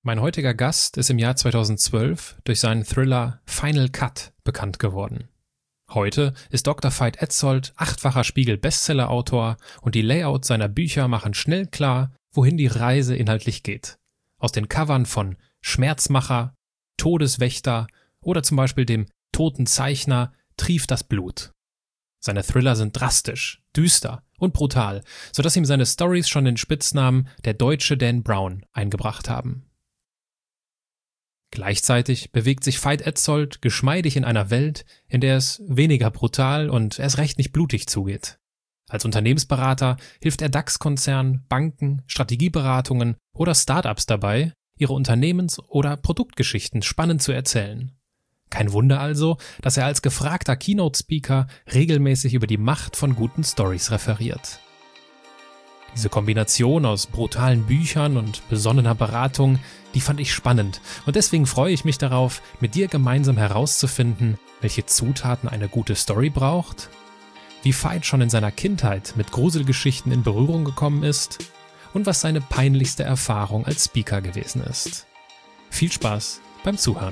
Mein heutiger Gast ist im Jahr 2012 durch seinen Thriller Final Cut bekannt geworden. Heute ist Dr. Veit Etzold 8-facher Spiegel-Bestseller-Autor und die Layouts seiner Bücher machen schnell klar, wohin die Reise inhaltlich geht. Aus den Covern von Schmerzmacher, Todeswächter oder zum Beispiel dem Toten Zeichner trieft das Blut. Seine Thriller sind drastisch, düster und brutal, sodass ihm seine Storys schon den Spitznamen der deutsche Dan Brown eingebracht haben. Gleichzeitig bewegt sich Veit Etzold geschmeidig in einer Welt, in der es weniger brutal und erst recht nicht blutig zugeht. Als Unternehmensberater hilft er DAX-Konzernen, Banken, Strategieberatungen oder Startups dabei, ihre Unternehmens- oder Produktgeschichten spannend zu erzählen. Kein Wunder also, dass er als gefragter Keynote-Speaker regelmäßig über die Macht von guten Stories referiert. Diese Kombination aus brutalen Büchern und besonnener Beratung, die fand ich spannend und deswegen freue ich mich darauf, mit dir gemeinsam herauszufinden, welche Zutaten eine gute Story braucht, wie Veit schon in seiner Kindheit mit Gruselgeschichten in Berührung gekommen ist und was seine peinlichste Erfahrung als Speaker gewesen ist. Viel Spaß beim Zuhören.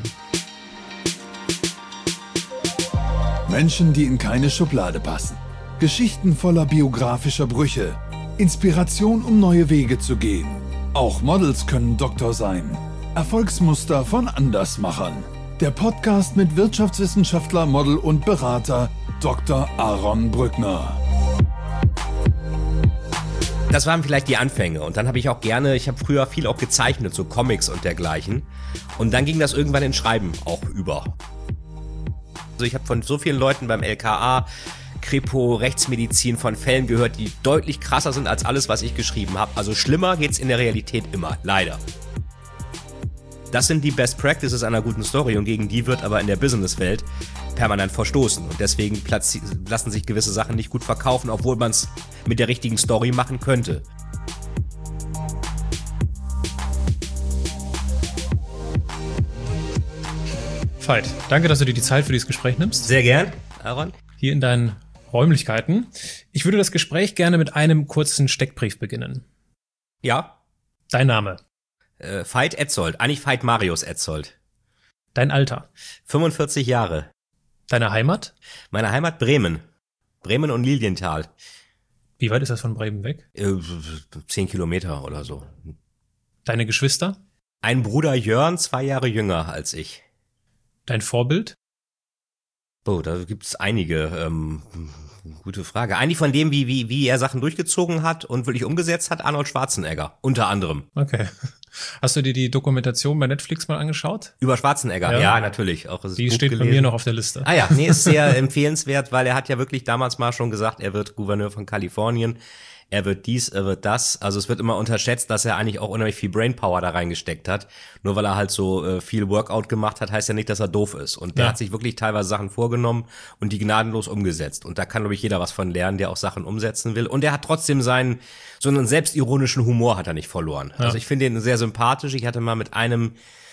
Menschen, die in keine Schublade passen. Geschichten voller biografischer Brüche. Inspiration, um neue Wege zu gehen. Auch Models können Doktor sein. Erfolgsmuster von Andersmachern. Der Podcast mit Wirtschaftswissenschaftler, Model und Berater Dr. Aaron Brückner. Das waren vielleicht die Anfänge und dann habe ich früher viel auch gezeichnet, so Comics und dergleichen. Und dann ging das irgendwann ins Schreiben auch über. Also ich habe von so vielen Leuten beim LKA, Kripo, Rechtsmedizin von Fällen gehört, die deutlich krasser sind als alles, was ich geschrieben habe. Also schlimmer geht's in der Realität immer, leider. Das sind die Best Practices einer guten Story und gegen die wird aber in der Businesswelt permanent verstoßen. Und deswegen lassen sich gewisse Sachen nicht gut verkaufen, obwohl man es mit der richtigen Story machen könnte. Veit, danke, dass du dir die Zeit für dieses Gespräch nimmst. Sehr gern, Aaron. Hier in deinen Räumlichkeiten. Ich würde das Gespräch gerne mit einem kurzen Steckbrief beginnen. Ja. Dein Name? Veit Etzold, eigentlich Veit Marius Etzold. Dein Alter? 45 Jahre. Deine Heimat? Meine Heimat Bremen. Bremen und Lilienthal. Wie weit ist das von Bremen weg? 10 Kilometer oder so. Deine Geschwister? Ein Bruder Jörn, 2 Jahre jünger als ich. Dein Vorbild? Oh, da gibt's einige. Gute Frage. Eigentlich von dem, wie er Sachen durchgezogen hat und wirklich umgesetzt hat, Arnold Schwarzenegger. Unter anderem. Okay. Hast du dir die Dokumentation bei Netflix mal angeschaut? Über Schwarzenegger? Ja, natürlich. Auch die steht bei mir noch auf der Liste. Ah ja, nee, ist sehr empfehlenswert, weil er hat ja wirklich damals mal schon gesagt, er wird Gouverneur von Kalifornien. Er wird dies, er wird das. Also es wird immer unterschätzt, dass er eigentlich auch unheimlich viel Brainpower da reingesteckt hat. Nur weil er halt so viel Workout gemacht hat, heißt ja nicht, dass er doof ist. Und der hat sich wirklich teilweise Sachen vorgenommen und die gnadenlos umgesetzt. Und da kann, glaube ich, jeder was von lernen, der auch Sachen umsetzen will. Und er hat trotzdem so einen selbstironischen Humor hat er nicht verloren. Ja. Also ich finde ihn sehr sympathisch. Ich hatte mal mit einem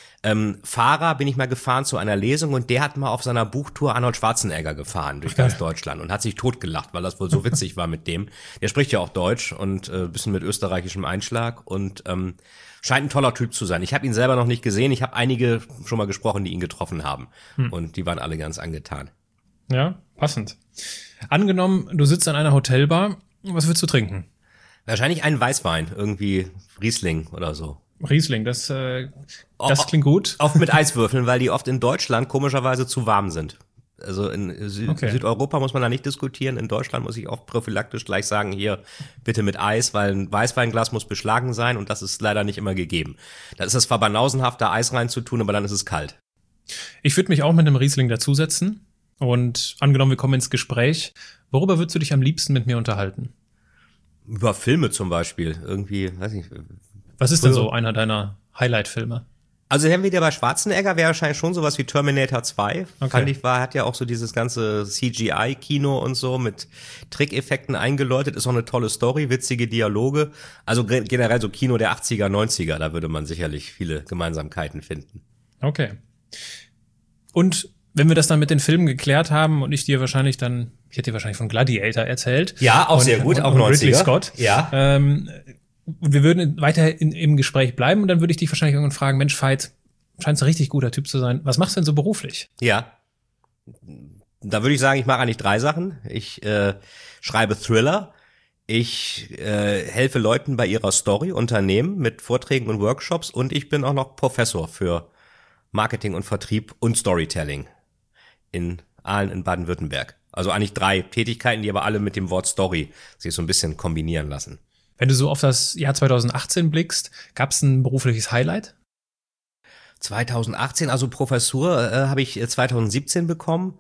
Fahrer bin ich mal gefahren zu einer Lesung und der hat mal auf seiner Buchtour Arnold Schwarzenegger gefahren durch ganz Deutschland und hat sich totgelacht, weil das wohl so witzig war mit dem. Der spricht ja auch Deutsch und bisschen mit österreichischem Einschlag und scheint ein toller Typ zu sein. Ich habe ihn selber noch nicht gesehen, ich habe einige schon mal gesprochen, die ihn getroffen haben und die waren alle ganz angetan. Ja, passend. Angenommen, du sitzt an einer Hotelbar, was willst du trinken? Wahrscheinlich einen Weißwein, irgendwie Riesling oder so. Riesling, das klingt gut. Oft mit Eiswürfeln, weil die oft in Deutschland komischerweise zu warm sind. Also in Südeuropa muss man da nicht diskutieren. In Deutschland muss ich auch prophylaktisch gleich sagen, hier bitte mit Eis, weil ein Weißweinglas muss beschlagen sein und das ist leider nicht immer gegeben. Da ist es zwar banausenhaft, da Eis reinzutun, aber dann ist es kalt. Ich würde mich auch mit einem Riesling dazusetzen und angenommen, wir kommen ins Gespräch. Worüber würdest du dich am liebsten mit mir unterhalten? Über Filme zum Beispiel. Irgendwie, weiß nicht. Was ist denn so einer deiner Highlight-Filme? Also wenn wir wieder bei Schwarzenegger, wäre wahrscheinlich schon sowas wie Terminator 2. Okay. Fand ich, hat ja auch so dieses ganze CGI-Kino und so mit Trickeffekten eingeläutet. Ist auch eine tolle Story, witzige Dialoge. Also generell so Kino der 80er, 90er, da würde man sicherlich viele Gemeinsamkeiten finden. Okay. Und wenn wir das dann mit den Filmen geklärt haben und ich hätte dir wahrscheinlich von Gladiator erzählt. Ja, auch sehr gut, auch 90er. Ridley Scott. Ja. Und wir würden weiter im Gespräch bleiben und dann würde ich dich wahrscheinlich irgendwann fragen, Mensch, Veit, scheinst du ein richtig guter Typ zu sein. Was machst du denn so beruflich? Ja, da würde ich sagen, ich mache eigentlich 3 Sachen. Ich schreibe Thriller. Ich helfe Leuten bei ihrer Story, Unternehmen mit Vorträgen und Workshops und ich bin auch noch Professor für Marketing und Vertrieb und Storytelling in Aalen in Baden-Württemberg. Also eigentlich 3 Tätigkeiten, die aber alle mit dem Wort Story sich so ein bisschen kombinieren lassen. Wenn du so auf das Jahr 2018 blickst, gab es ein berufliches Highlight? 2018, also Professur habe ich 2017 bekommen.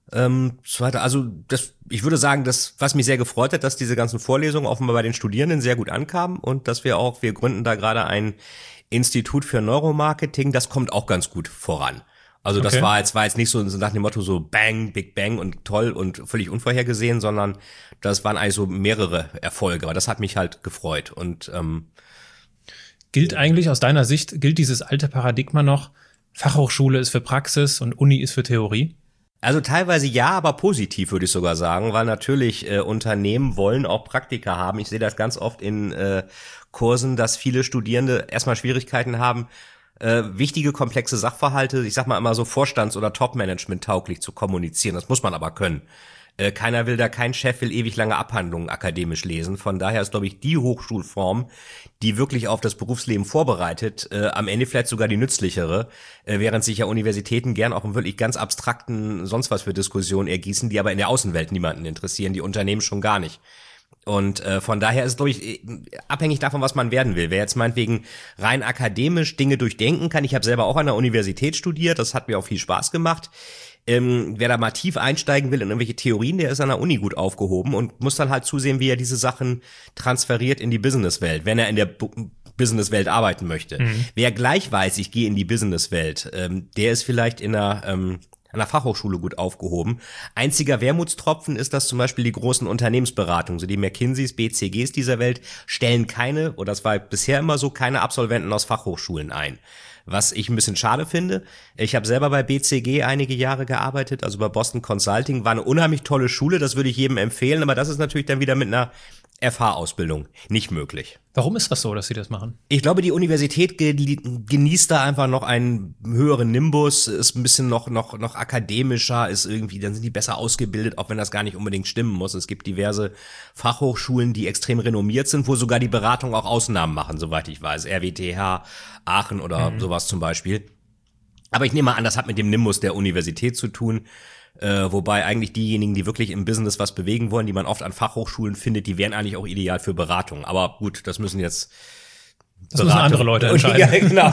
Ich würde sagen, was mich sehr gefreut hat, dass diese ganzen Vorlesungen offenbar bei den Studierenden sehr gut ankamen und dass wir gründen da gerade ein Institut für Neuromarketing, das kommt auch ganz gut voran. Also das war jetzt nicht so nach dem Motto so Bang, Big Bang und toll und völlig unvorhergesehen, sondern das waren eigentlich so mehrere Erfolge, aber das hat mich halt gefreut und gilt eigentlich aus deiner Sicht, dieses alte Paradigma noch, Fachhochschule ist für Praxis und Uni ist für Theorie? Also teilweise ja, aber positiv würde ich sogar sagen, weil natürlich Unternehmen wollen auch Praktika haben. Ich sehe das ganz oft in Kursen, dass viele Studierende erstmal Schwierigkeiten haben, wichtige, komplexe Sachverhalte, ich sag mal immer so Vorstands- oder Top-Management tauglich zu kommunizieren. Das muss man aber können. Kein Chef will ewig lange Abhandlungen akademisch lesen. Von daher ist, glaube ich, die Hochschulform, die wirklich auf das Berufsleben vorbereitet, am Ende vielleicht sogar die nützlichere, während sich ja Universitäten gern auch in wirklich ganz abstrakten sonst was für Diskussionen ergießen, die aber in der Außenwelt niemanden interessieren, die Unternehmen schon gar nicht. Und von daher ist es, glaube ich, abhängig davon, was man werden will. Wer jetzt meinetwegen rein akademisch Dinge durchdenken kann, ich habe selber auch an der Universität studiert, das hat mir auch viel Spaß gemacht. Wer da mal tief einsteigen will in irgendwelche Theorien, der ist an der Uni gut aufgehoben und muss dann halt zusehen, wie er diese Sachen transferiert in die Businesswelt, wenn er in der Businesswelt arbeiten möchte. Wer gleich weiß, ich gehe in die Businesswelt, der ist vielleicht an der Fachhochschule gut aufgehoben. Einziger Wermutstropfen ist, dass zum Beispiel die großen Unternehmensberatungen, so die McKinseys, BCGs dieser Welt, stellen oder das war bisher immer so, keine Absolventen aus Fachhochschulen ein. Was ich ein bisschen schade finde. Ich habe selber bei BCG einige Jahre gearbeitet, also bei Boston Consulting, war eine unheimlich tolle Schule, das würde ich jedem empfehlen, aber das ist natürlich dann wieder mit einer FH-Ausbildung nicht möglich. Warum ist das so, dass sie das machen? Ich glaube, die Universität genießt da einfach noch einen höheren Nimbus, ist ein bisschen noch akademischer, ist irgendwie, dann sind die besser ausgebildet, auch wenn das gar nicht unbedingt stimmen muss. Es gibt diverse Fachhochschulen, die extrem renommiert sind, wo sogar die Beratung auch Ausnahmen machen, soweit ich weiß. RWTH, Aachen oder sowas zum Beispiel. Aber ich nehme mal an, das hat mit dem Nimbus der Universität zu tun. Wobei eigentlich diejenigen, die wirklich im Business was bewegen wollen, die man oft an Fachhochschulen findet, die wären eigentlich auch ideal für Beratung. Aber gut, das müssen jetzt andere Leute entscheiden. Ja, genau.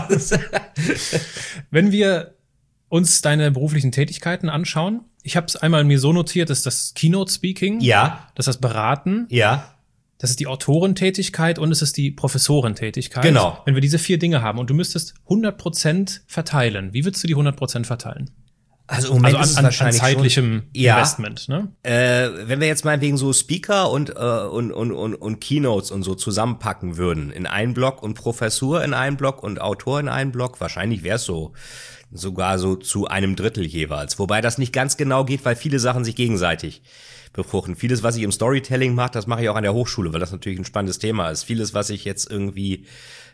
Wenn wir uns deine beruflichen Tätigkeiten anschauen, ich habe es einmal mir so notiert, dass das Keynote Speaking, ja, das ist das Beraten, ja, das ist die Autorentätigkeit und es ist die Professorentätigkeit. Genau. Wenn wir diese 4 Dinge haben und du müsstest 100% verteilen, wie würdest du die 100% verteilen? Also im Moment ist es wahrscheinlich an zeitlichem schon, ja, Investment, ne? Wenn wir jetzt meinetwegen so Speaker und Keynotes und so zusammenpacken würden in einen Block und Professur in einen Block und Autor in einen Block, wahrscheinlich wäre es sogar so zu 1/3 jeweils. Wobei das nicht ganz genau geht, weil viele Sachen sich gegenseitig befruchten. Vieles, was ich im Storytelling mache, das mache ich auch an der Hochschule, weil das natürlich ein spannendes Thema ist. Vieles, was ich jetzt irgendwie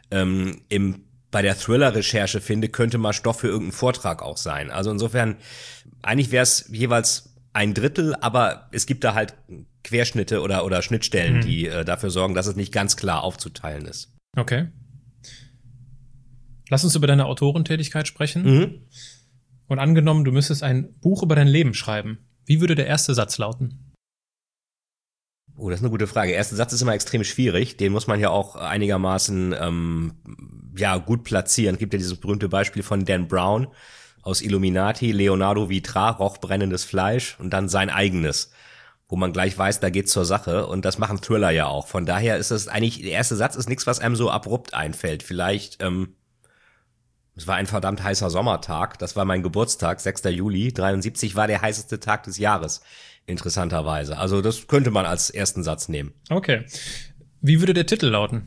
bei der Thriller-Recherche finde, könnte mal Stoff für irgendeinen Vortrag auch sein. Also insofern, eigentlich wäre es jeweils 1/3, aber es gibt da halt Querschnitte oder Schnittstellen, die dafür sorgen, dass es nicht ganz klar aufzuteilen ist. Okay. Lass uns über deine Autorentätigkeit sprechen. Und angenommen, du müsstest ein Buch über dein Leben schreiben. Wie würde der erste Satz lauten? Oh, das ist eine gute Frage. Der erste Satz ist immer extrem schwierig. Den muss man ja auch einigermaßen gut platzieren. Es gibt ja dieses berühmte Beispiel von Dan Brown aus Illuminati, Leonardo Vitra, roch brennendes Fleisch und dann sein eigenes, wo man gleich weiß, da geht's zur Sache. Und das machen Thriller ja auch. Von daher ist es eigentlich, der erste Satz ist nichts, was einem so abrupt einfällt. Vielleicht, es war ein verdammt heißer Sommertag. Das war mein Geburtstag, 6. Juli 73 war der heißeste Tag des Jahres. Interessanterweise. Also das könnte man als ersten Satz nehmen. Okay. Wie würde der Titel lauten?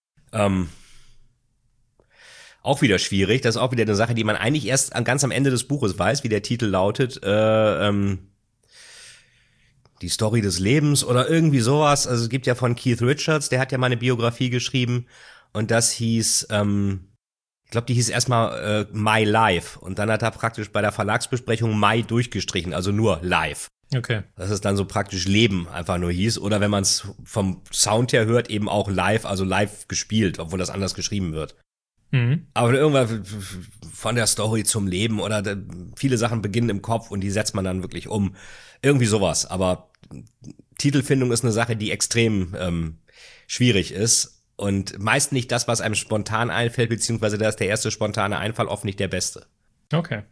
Auch wieder schwierig. Das ist auch wieder eine Sache, die man eigentlich erst ganz am Ende des Buches weiß, wie der Titel lautet. die Story des Lebens oder irgendwie sowas. Also es gibt ja von Keith Richards, der hat ja mal eine Biografie geschrieben und das hieß, ich glaube, die hieß erstmal My Life und dann hat er praktisch bei der Verlagsbesprechung My durchgestrichen, also nur Live. Okay. Dass es dann so praktisch Leben einfach nur hieß oder wenn man es vom Sound her hört, eben auch live, also live gespielt, obwohl das anders geschrieben wird. Mhm. Aber irgendwann von der Story zum Leben oder viele Sachen beginnen im Kopf und die setzt man dann wirklich um. Irgendwie sowas. Aber Titelfindung ist eine Sache, die extrem schwierig ist und meist nicht das, was einem spontan einfällt, beziehungsweise da ist der erste spontane Einfall oft nicht der beste. Okay.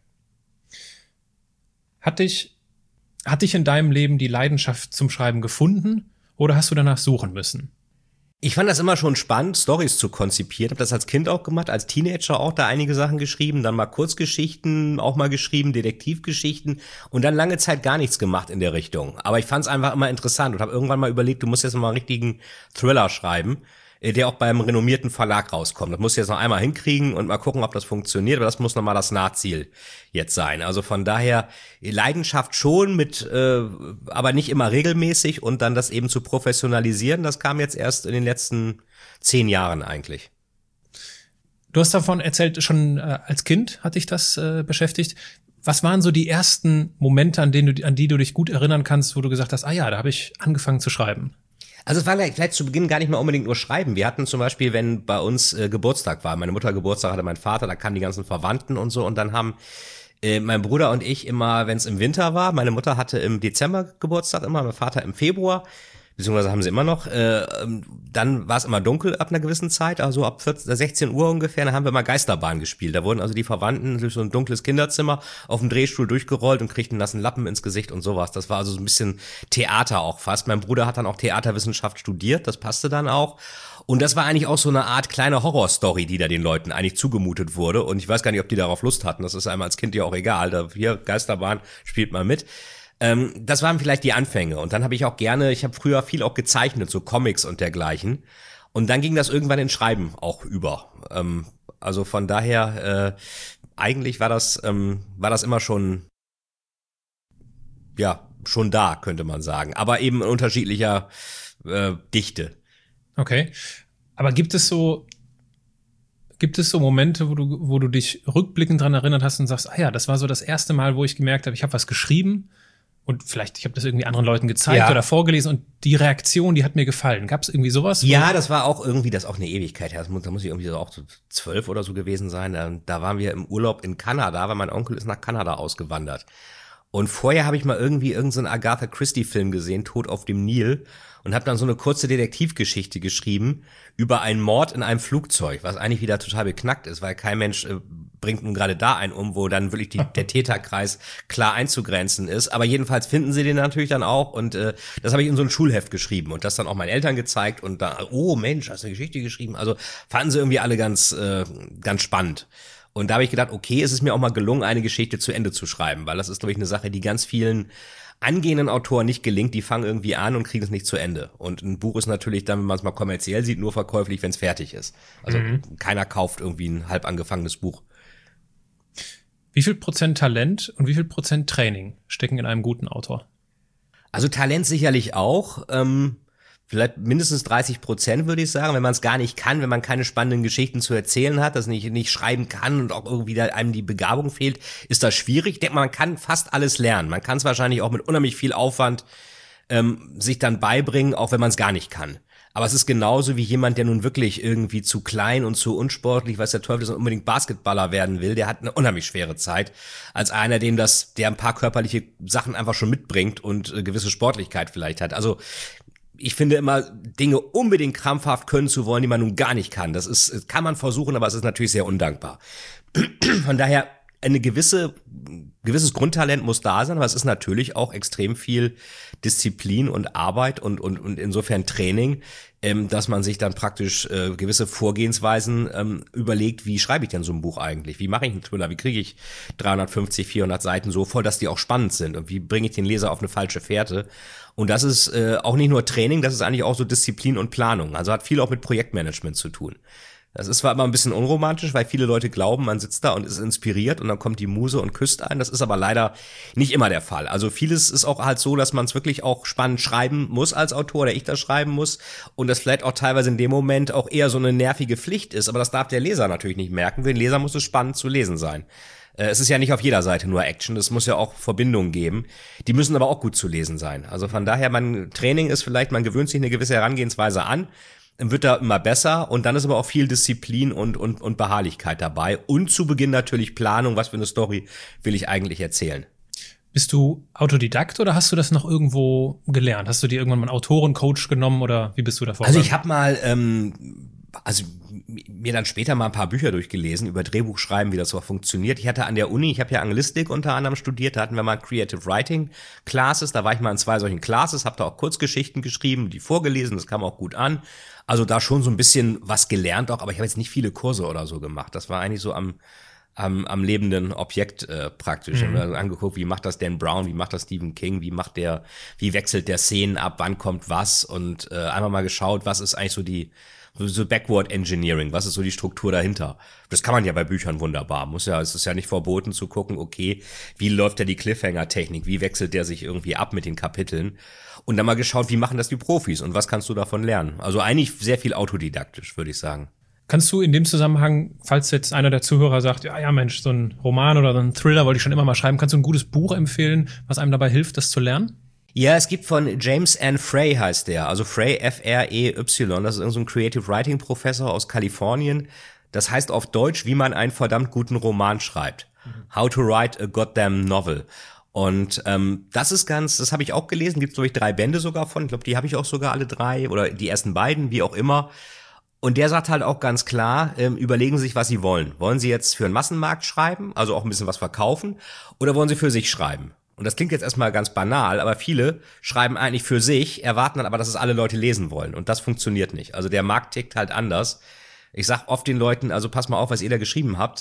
Hat dich in deinem Leben die Leidenschaft zum Schreiben gefunden oder hast du danach suchen müssen? Ich fand das immer schon spannend, Storys zu konzipieren. Habe das als Kind auch gemacht, als Teenager auch da einige Sachen geschrieben, dann mal Kurzgeschichten auch mal geschrieben, Detektivgeschichten und dann lange Zeit gar nichts gemacht in der Richtung. Aber ich fand es einfach immer interessant und habe irgendwann mal überlegt, du musst jetzt mal einen richtigen Thriller schreiben, der auch beim renommierten Verlag rauskommt. Das musst du jetzt noch einmal hinkriegen und mal gucken, ob das funktioniert, aber das muss nochmal das Nahziel jetzt sein. Also von daher Leidenschaft schon aber nicht immer regelmäßig und dann das eben zu professionalisieren, das kam jetzt erst in den letzten 10 Jahren eigentlich. Du hast davon erzählt, schon als Kind hat dich das beschäftigt. Was waren so die ersten Momente, an die du dich gut erinnern kannst, wo du gesagt hast, da habe ich angefangen zu schreiben? Also es war vielleicht zu Beginn gar nicht mal unbedingt nur Schreiben. Wir hatten zum Beispiel, wenn bei uns Geburtstag war, meine Mutter Geburtstag hatte, mein Vater, da kamen die ganzen Verwandten und so und dann haben mein Bruder und ich immer, wenn es im Winter war, meine Mutter hatte im Dezember Geburtstag immer, mein Vater im Februar, beziehungsweise haben sie immer noch, dann war es immer dunkel ab einer gewissen Zeit, also ab 16 Uhr ungefähr, dann haben wir mal Geisterbahn gespielt. Da wurden also die Verwandten durch so ein dunkles Kinderzimmer auf dem Drehstuhl durchgerollt und kriegten einen nassen Lappen ins Gesicht und sowas. Das war also so ein bisschen Theater auch fast. Mein Bruder hat dann auch Theaterwissenschaft studiert, das passte dann auch. Und das war eigentlich auch so eine Art kleine Horrorstory, die da den Leuten eigentlich zugemutet wurde. Und ich weiß gar nicht, ob die darauf Lust hatten. Das ist einem als Kind ja auch egal. Da hier, Geisterbahn, spielt mal mit. Das waren vielleicht die Anfänge. Und dann habe ich auch ich habe früher viel auch gezeichnet, so Comics und dergleichen. Und dann ging das irgendwann in Schreiben auch über. Also von daher, eigentlich war das immer schon, schon da, könnte man sagen. Aber eben in unterschiedlicher Dichte. Okay. Aber gibt es so Momente, wo du dich rückblickend dran erinnert hast und sagst, das war so das erste Mal, wo ich gemerkt habe, ich habe was geschrieben und vielleicht ich habe das irgendwie anderen Leuten gezeigt oder vorgelesen und die Reaktion, die hat mir gefallen. Gab es irgendwie sowas? Ja, das war auch irgendwie, das ist auch eine Ewigkeit her. Da muss ich irgendwie auch so 12 oder so gewesen sein. Da waren wir im Urlaub in Kanada, weil mein Onkel ist nach Kanada ausgewandert. Und vorher habe ich mal irgendwie irgendeinen Agatha Christie-Film gesehen, Tod auf dem Nil, und habe dann so eine kurze Detektivgeschichte geschrieben über einen Mord in einem Flugzeug, was eigentlich wieder total beknackt ist, weil kein Mensch bringt nun gerade da einen um, wo dann wirklich der Täterkreis klar einzugrenzen ist. Aber jedenfalls finden sie den natürlich dann auch und das habe ich in so ein Schulheft geschrieben und das dann auch meinen Eltern gezeigt und da, oh Mensch, hast du eine Geschichte geschrieben? Also fanden sie irgendwie alle ganz spannend. Und da habe ich gedacht, okay, es ist mir auch mal gelungen, eine Geschichte zu Ende zu schreiben, weil das ist, glaube ich, eine Sache, die ganz vielen angehenden Autoren nicht gelingt. Die fangen irgendwie an und kriegen es nicht zu Ende. Und ein Buch ist natürlich dann, wenn man es mal kommerziell sieht, nur verkäuflich, wenn es fertig ist. Also keiner kauft irgendwie ein halb angefangenes Buch. Wie viel Prozent Talent und wie viel Prozent Training stecken in einem guten Autor? Also Talent sicherlich auch. Vielleicht mindestens 30%, würde ich sagen, wenn man es gar nicht kann, wenn man keine spannenden Geschichten zu erzählen hat, das nicht schreiben kann und auch irgendwie da einem die Begabung fehlt, ist das schwierig. Ich denke, man kann fast alles lernen. Man kann es wahrscheinlich auch mit unheimlich viel Aufwand sich dann beibringen, auch wenn man es gar nicht kann. Aber es ist genauso wie jemand, der nun wirklich irgendwie zu klein und zu unsportlich, weiß der Teufel ist, und unbedingt Basketballer werden will, der hat eine unheimlich schwere Zeit, als einer, der ein paar körperliche Sachen einfach schon mitbringt und gewisse Sportlichkeit vielleicht hat. Also ich finde immer, Dinge unbedingt krampfhaft können zu wollen, die man nun gar nicht kann. Kann man versuchen, aber es ist natürlich sehr undankbar. Von daher, gewisses Grundtalent muss da sein, aber es ist natürlich auch extrem viel Disziplin und Arbeit und insofern Training, dass man sich dann praktisch gewisse Vorgehensweisen überlegt, wie schreibe ich denn so ein Buch eigentlich? Wie mache ich einen Thriller? Wie kriege ich 350, 400 Seiten so voll, dass die auch spannend sind? Und wie bringe ich den Leser auf eine falsche Fährte? Und das ist auch nicht nur Training, das ist eigentlich auch so Disziplin und Planung. Also hat viel auch mit Projektmanagement zu tun. Das ist zwar immer ein bisschen unromantisch, weil viele Leute glauben, man sitzt da und ist inspiriert und dann kommt die Muse und küsst einen. Das ist aber leider nicht immer der Fall. Also vieles ist auch halt so, dass man es wirklich auch spannend schreiben muss als Autor oder ich das schreiben muss und das vielleicht auch teilweise in dem Moment auch eher so eine nervige Pflicht ist. Aber das darf der Leser natürlich nicht merken. Für den Leser muss es spannend zu lesen sein. Es ist ja nicht auf jeder Seite nur Action, es muss ja auch Verbindungen geben. Die müssen aber auch gut zu lesen sein. Also von daher, Training ist vielleicht, man gewöhnt sich eine gewisse Herangehensweise an, dann wird da immer besser und dann ist aber auch viel Disziplin und Beharrlichkeit dabei. Und zu Beginn natürlich Planung, was für eine Story will ich eigentlich erzählen. Bist du Autodidakt oder hast du das noch irgendwo gelernt? Hast du dir irgendwann mal einen Autorencoach genommen oder wie bist du da vorgegangen? Also ich habe mal, mir dann später mal ein paar Bücher durchgelesen über Drehbuchschreiben, wie das so funktioniert. Ich hatte an der Uni, ich habe ja Anglistik unter anderem studiert, da hatten wir mal Creative Writing Classes, da war ich mal in 2 solchen Classes, habe da auch Kurzgeschichten geschrieben, die vorgelesen, das kam auch gut an. Also da schon so ein bisschen was gelernt auch, aber ich habe jetzt nicht viele Kurse oder so gemacht. Das war eigentlich so am lebenden Objekt praktisch. Und dann angeguckt, wie macht das Dan Brown, wie macht das Stephen King, wie wechselt der Szenen ab, wann kommt was und einmal mal geschaut, was ist eigentlich so Backward Engineering, was ist so die Struktur dahinter? Das kann man ja bei Büchern wunderbar. Es ist ja nicht verboten zu gucken, okay, wie läuft da die Cliffhanger-Technik, wie wechselt der sich irgendwie ab mit den Kapiteln? Und dann mal geschaut, wie machen das die Profis und was kannst du davon lernen? Also eigentlich sehr viel autodidaktisch, würde ich sagen. Kannst du in dem Zusammenhang, falls jetzt einer der Zuhörer sagt, ja Mensch, so ein Roman oder so ein Thriller wollte ich schon immer mal schreiben, kannst du ein gutes Buch empfehlen, was einem dabei hilft, das zu lernen? Ja, es gibt von James N. Frey heißt der, also Frey, F-R-E-Y, das ist irgend so ein Creative Writing Professor aus Kalifornien. Das heißt auf Deutsch, wie man einen verdammt guten Roman schreibt. How to write a goddamn novel. Und das habe ich auch gelesen, gibt glaube ich 3 Bände sogar von, ich glaube, die habe ich auch sogar alle 3 oder die ersten beiden, wie auch immer. Und der sagt halt auch ganz klar, überlegen Sie sich, was Sie wollen. Wollen Sie jetzt für einen Massenmarkt schreiben, also auch ein bisschen was verkaufen, oder wollen Sie für sich schreiben? Und das klingt jetzt erstmal ganz banal, aber viele schreiben eigentlich für sich, erwarten dann aber, dass es alle Leute lesen wollen. Und das funktioniert nicht. Also der Markt tickt halt anders. Ich sag oft den Leuten, also pass mal auf, was ihr da geschrieben habt.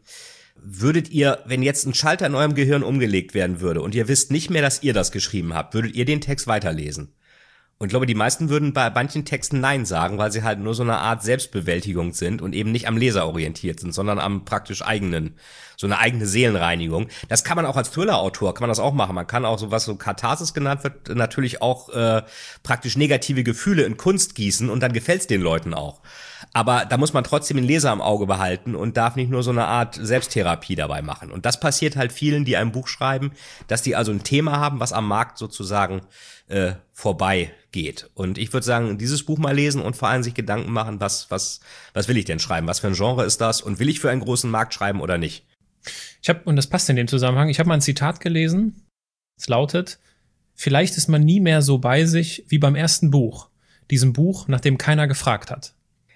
Würdet ihr, wenn jetzt ein Schalter in eurem Gehirn umgelegt werden würde und ihr wisst nicht mehr, dass ihr das geschrieben habt, würdet ihr den Text weiterlesen? Und ich glaube, die meisten würden bei manchen Texten Nein sagen, weil sie halt nur so eine Art Selbstbewältigung sind und eben nicht am Leser orientiert sind, sondern am praktisch so eine eigene Seelenreinigung. Das kann man auch als Thriller-Autor, kann man das auch machen. Man kann auch so, was so Katharsis genannt wird, natürlich auch praktisch negative Gefühle in Kunst gießen und dann gefällt's den Leuten auch. Aber da muss man trotzdem den Leser im Auge behalten und darf nicht nur so eine Art Selbsttherapie dabei machen. Und das passiert halt vielen, die ein Buch schreiben, dass die also ein Thema haben, was am Markt sozusagen vorbei geht. Und ich würde sagen, dieses Buch mal lesen und vor allem sich Gedanken machen, was will ich denn schreiben? Was für ein Genre ist das? Und will ich für einen großen Markt schreiben oder nicht? Und das passt in dem Zusammenhang, ich habe mal ein Zitat gelesen. Es lautet: Vielleicht ist man nie mehr so bei sich wie beim ersten Buch. Diesem Buch, nach dem keiner gefragt hat.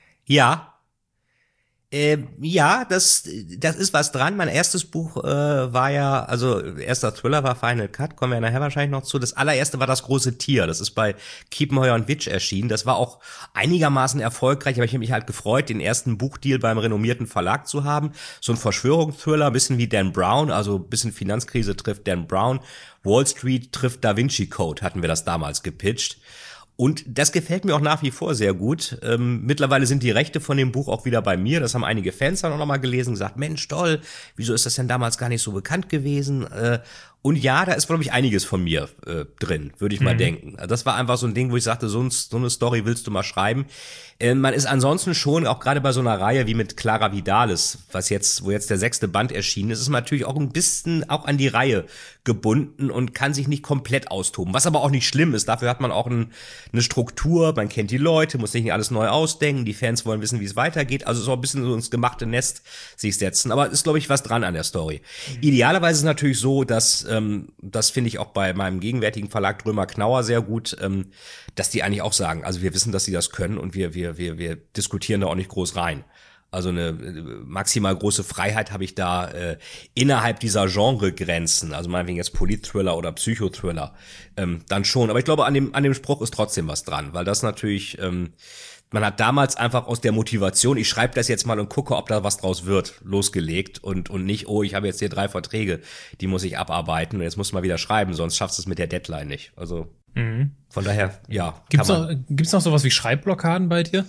Ja, das ist was dran. Mein erstes Buch war ja, also erster Thriller war Final Cut, kommen wir nachher wahrscheinlich noch zu. Das allererste war Das große Tier. Das ist bei Kiepenheuer und Witsch erschienen. Das war auch einigermaßen erfolgreich, aber ich habe mich halt gefreut, den ersten Buchdeal beim renommierten Verlag zu haben. So ein Verschwörungsthriller, ein bisschen wie Dan Brown, also ein bisschen Finanzkrise trifft Dan Brown. Wall Street trifft Da Vinci Code, hatten wir das damals gepitcht. Und das gefällt mir auch nach wie vor sehr gut. Mittlerweile sind die Rechte von dem Buch auch wieder bei mir. Das haben einige Fans dann auch nochmal gelesen und gesagt, Mensch, toll, wieso ist das denn damals gar nicht so bekannt gewesen? Und ja, da ist, glaube ich, einiges von mir drin, würde ich mal denken. Also das war einfach so ein Ding, wo ich sagte, so eine Story willst du mal schreiben. Man ist ansonsten schon, auch gerade bei so einer Reihe wie mit Clara Vidalis, wo jetzt der 6. Band erschienen ist, ist man natürlich auch ein bisschen auch an die Reihe gebunden und kann sich nicht komplett austoben. Was aber auch nicht schlimm ist. Dafür hat man auch eine Struktur, man kennt die Leute, muss sich nicht alles neu ausdenken, die Fans wollen wissen, wie es weitergeht. Also so ein bisschen so ins gemachte Nest sich setzen. Aber ist, glaube ich, was dran an der Story. Idealerweise ist es natürlich so, dass das finde ich auch bei meinem gegenwärtigen Verlag Drömer Knauer sehr gut, dass die eigentlich auch sagen, also wir wissen, dass sie das können und wir diskutieren da auch nicht groß rein. Also eine maximal große Freiheit habe ich da innerhalb dieser Genregrenzen, also meinetwegen jetzt Polit-Thriller oder Psychothriller, dann schon. Aber ich glaube, an dem Spruch ist trotzdem was dran, weil das natürlich, man hat damals einfach aus der Motivation, ich schreibe das jetzt mal und gucke, ob da was draus wird, losgelegt und nicht, oh, ich habe jetzt hier 3 Verträge, die muss ich abarbeiten und jetzt muss man wieder schreiben, sonst schaffst du es mit der Deadline nicht. Also von daher, ja. Gibt's noch sowas wie Schreibblockaden bei dir?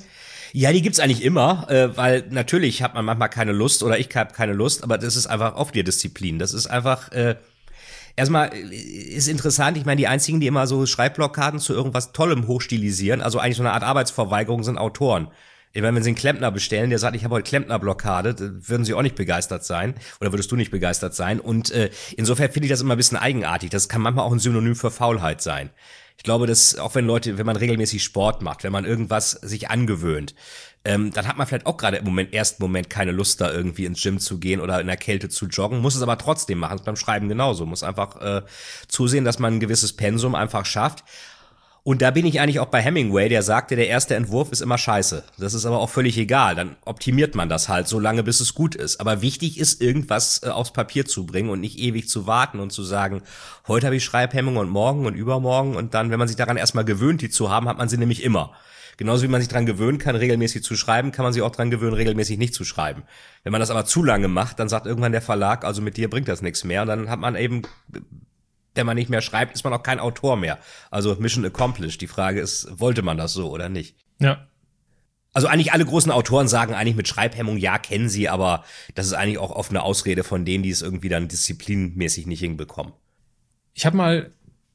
Ja, die gibt's eigentlich immer, weil natürlich hat man manchmal keine Lust oder ich habe keine Lust, aber das ist einfach auf dir Disziplin. Das ist einfach, erstmal ist interessant, ich meine, die einzigen, die immer so Schreibblockaden zu irgendwas Tollem hochstilisieren, also eigentlich so eine Art Arbeitsverweigerung, sind Autoren. Ich meine, wenn sie einen Klempner bestellen, der sagt, ich habe heute Klempnerblockade, würden sie auch nicht begeistert sein oder würdest du nicht begeistert sein. Und insofern finde ich das immer ein bisschen eigenartig. Das kann manchmal auch ein Synonym für Faulheit sein. Ich glaube, dass auch wenn man regelmäßig Sport macht, wenn man irgendwas sich angewöhnt, dann hat man vielleicht auch gerade im ersten Moment keine Lust, da irgendwie ins Gym zu gehen oder in der Kälte zu joggen, muss es aber trotzdem machen. Das ist beim Schreiben genauso. Muss einfach zusehen, dass man ein gewisses Pensum einfach schafft. Und da bin ich eigentlich auch bei Hemingway, der sagte, der erste Entwurf ist immer scheiße. Das ist aber auch völlig egal. Dann optimiert man das halt so lange, bis es gut ist. Aber wichtig ist, irgendwas aufs Papier zu bringen und nicht ewig zu warten und zu sagen, heute habe ich Schreibhemmung und morgen und übermorgen. Und dann, wenn man sich daran erstmal gewöhnt, die zu haben, hat man sie nämlich immer. Genauso wie man sich daran gewöhnen kann, regelmäßig zu schreiben, kann man sich auch daran gewöhnen, regelmäßig nicht zu schreiben. Wenn man das aber zu lange macht, dann sagt irgendwann der Verlag, also mit dir bringt das nichts mehr. Und dann hat man eben, wenn man nicht mehr schreibt, ist man auch kein Autor mehr. Also Mission accomplished. Die Frage ist, wollte man das so oder nicht? Ja. Also eigentlich alle großen Autoren sagen eigentlich mit Schreibhemmung, ja, kennen sie, aber das ist eigentlich auch oft eine Ausrede von denen, die es irgendwie dann disziplinmäßig nicht hinbekommen. Ich habe mal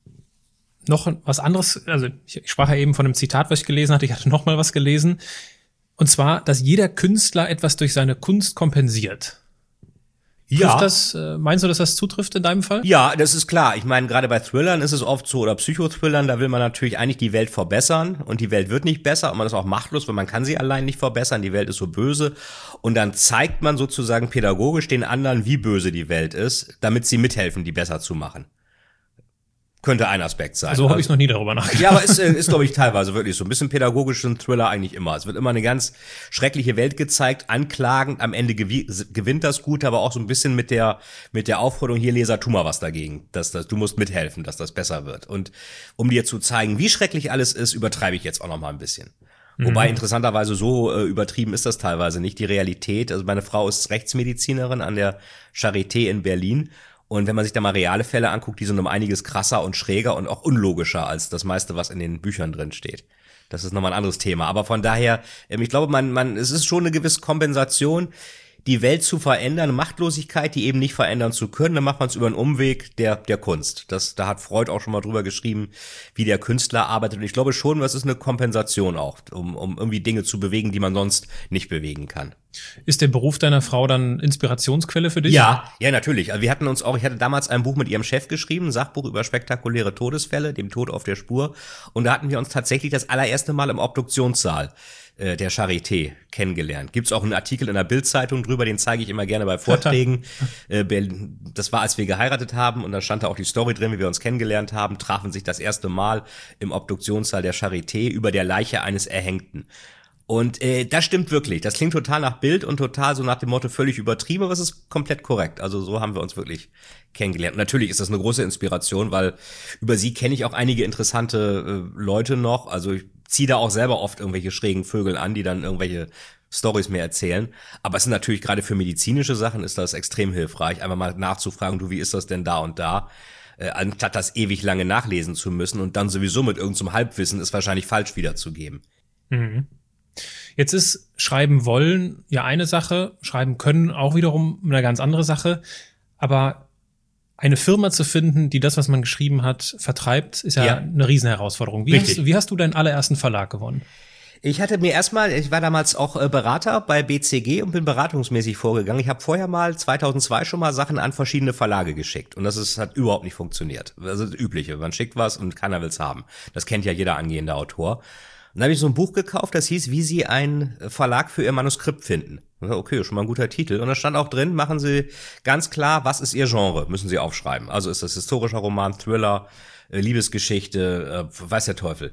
noch was anderes, also ich sprach ja eben von einem Zitat, was ich gelesen hatte, ich hatte noch mal was gelesen. Und zwar, dass jeder Künstler etwas durch seine Kunst kompensiert. Ja. Meinst du, dass das zutrifft in deinem Fall? Ja, das ist klar. Ich meine, gerade bei Thrillern ist es oft so, oder Psychothrillern, da will man natürlich eigentlich die Welt verbessern und die Welt wird nicht besser und man ist auch machtlos, weil man kann sie allein nicht verbessern, die Welt ist so böse und dann zeigt man sozusagen pädagogisch den anderen, wie böse die Welt ist, damit sie mithelfen, die besser zu machen. Könnte ein Aspekt sein. So habe ich noch nie darüber nachgedacht. Ja, aber ist glaube ich, teilweise wirklich so. Ein bisschen pädagogisch sind Thriller eigentlich immer. Es wird immer eine ganz schreckliche Welt gezeigt, anklagend. Am Ende gewinnt das Gute, aber auch so ein bisschen mit der Aufforderung, hier Leser, tu mal was dagegen. Du musst mithelfen, dass das besser wird. Und um dir zu zeigen, wie schrecklich alles ist, übertreibe ich jetzt auch noch mal ein bisschen. Wobei interessanterweise so übertrieben ist das teilweise nicht. Die Realität, also meine Frau ist Rechtsmedizinerin an der Charité in Berlin. Und wenn man sich da mal reale Fälle anguckt, die sind um einiges krasser und schräger und auch unlogischer als das meiste, was in den Büchern drin steht. Das ist nochmal ein anderes Thema. Aber von daher, ich glaube, es ist schon eine gewisse Kompensation, die Welt zu verändern, eine Machtlosigkeit, die eben nicht verändern zu können, dann macht man es über einen Umweg der Kunst. Da hat Freud auch schon mal drüber geschrieben, wie der Künstler arbeitet. Und ich glaube schon, das ist eine Kompensation auch, um irgendwie Dinge zu bewegen, die man sonst nicht bewegen kann. Ist der Beruf deiner Frau dann Inspirationsquelle für dich? Ja, natürlich. Also ich hatte damals ein Buch mit ihrem Chef geschrieben, ein Sachbuch über spektakuläre Todesfälle, dem Tod auf der Spur. Und da hatten wir uns tatsächlich das allererste Mal im Obduktionssaal der Charité kennengelernt. Gibt's auch einen Artikel in der Bild-Zeitung drüber, den zeige ich immer gerne bei Vorträgen. Das war, als wir geheiratet haben und da stand da auch die Story drin, wie wir uns kennengelernt haben, trafen sich das erste Mal im Obduktionssaal der Charité über der Leiche eines Erhängten. Und das stimmt wirklich. Das klingt total nach Bild und total so nach dem Motto völlig übertrieben, aber es ist komplett korrekt. Also so haben wir uns wirklich kennengelernt. Und natürlich ist das eine große Inspiration, weil über sie kenne ich auch einige interessante Leute noch. Also ich ziehe da auch selber oft irgendwelche schrägen Vögel an, die dann irgendwelche Storys mir erzählen. Aber es sind natürlich gerade für medizinische Sachen ist das extrem hilfreich, einfach mal nachzufragen, du, wie ist das denn da und da? Anstatt das ewig lange nachlesen zu müssen und dann sowieso mit irgendeinem Halbwissen es wahrscheinlich falsch wiederzugeben. Mhm. Jetzt ist Schreiben wollen ja eine Sache, Schreiben können auch wiederum eine ganz andere Sache. Aber eine Firma zu finden, die das, was man geschrieben hat, vertreibt, ist ja eine Riesenherausforderung. Wie hast du deinen allerersten Verlag gewonnen? Ich war damals auch Berater bei BCG und bin beratungsmäßig vorgegangen. Ich habe vorher mal 2002 schon mal Sachen an verschiedene Verlage geschickt und hat überhaupt nicht funktioniert. Das ist das Übliche, man schickt was und keiner will's haben. Das kennt ja jeder angehende Autor. Und dann habe ich so ein Buch gekauft, das hieß, wie Sie einen Verlag für Ihr Manuskript finden. Okay, schon mal ein guter Titel. Und da stand auch drin, machen Sie ganz klar, was ist Ihr Genre, müssen Sie aufschreiben. Also ist das historischer Roman, Thriller, Liebesgeschichte, weiß der Teufel.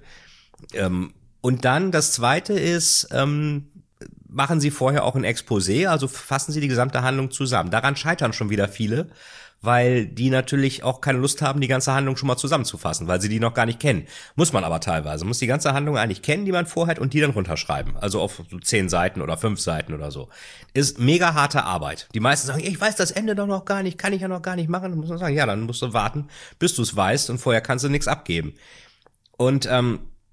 Und dann das Zweite ist, machen Sie vorher auch ein Exposé, also fassen Sie die gesamte Handlung zusammen. Daran scheitern schon wieder viele, weil die natürlich auch keine Lust haben, die ganze Handlung schon mal zusammenzufassen, weil sie die noch gar nicht kennen. Muss man aber teilweise. Muss die ganze Handlung eigentlich kennen, die man vorhat, und die dann runterschreiben. Also auf so 10 Seiten oder 5 Seiten oder so. Ist mega harte Arbeit. Die meisten sagen, ich weiß das Ende doch noch gar nicht, kann ich ja noch gar nicht machen. Dann muss man sagen, ja, dann musst du warten, bis du es weißt, und vorher kannst du nichts abgeben. Und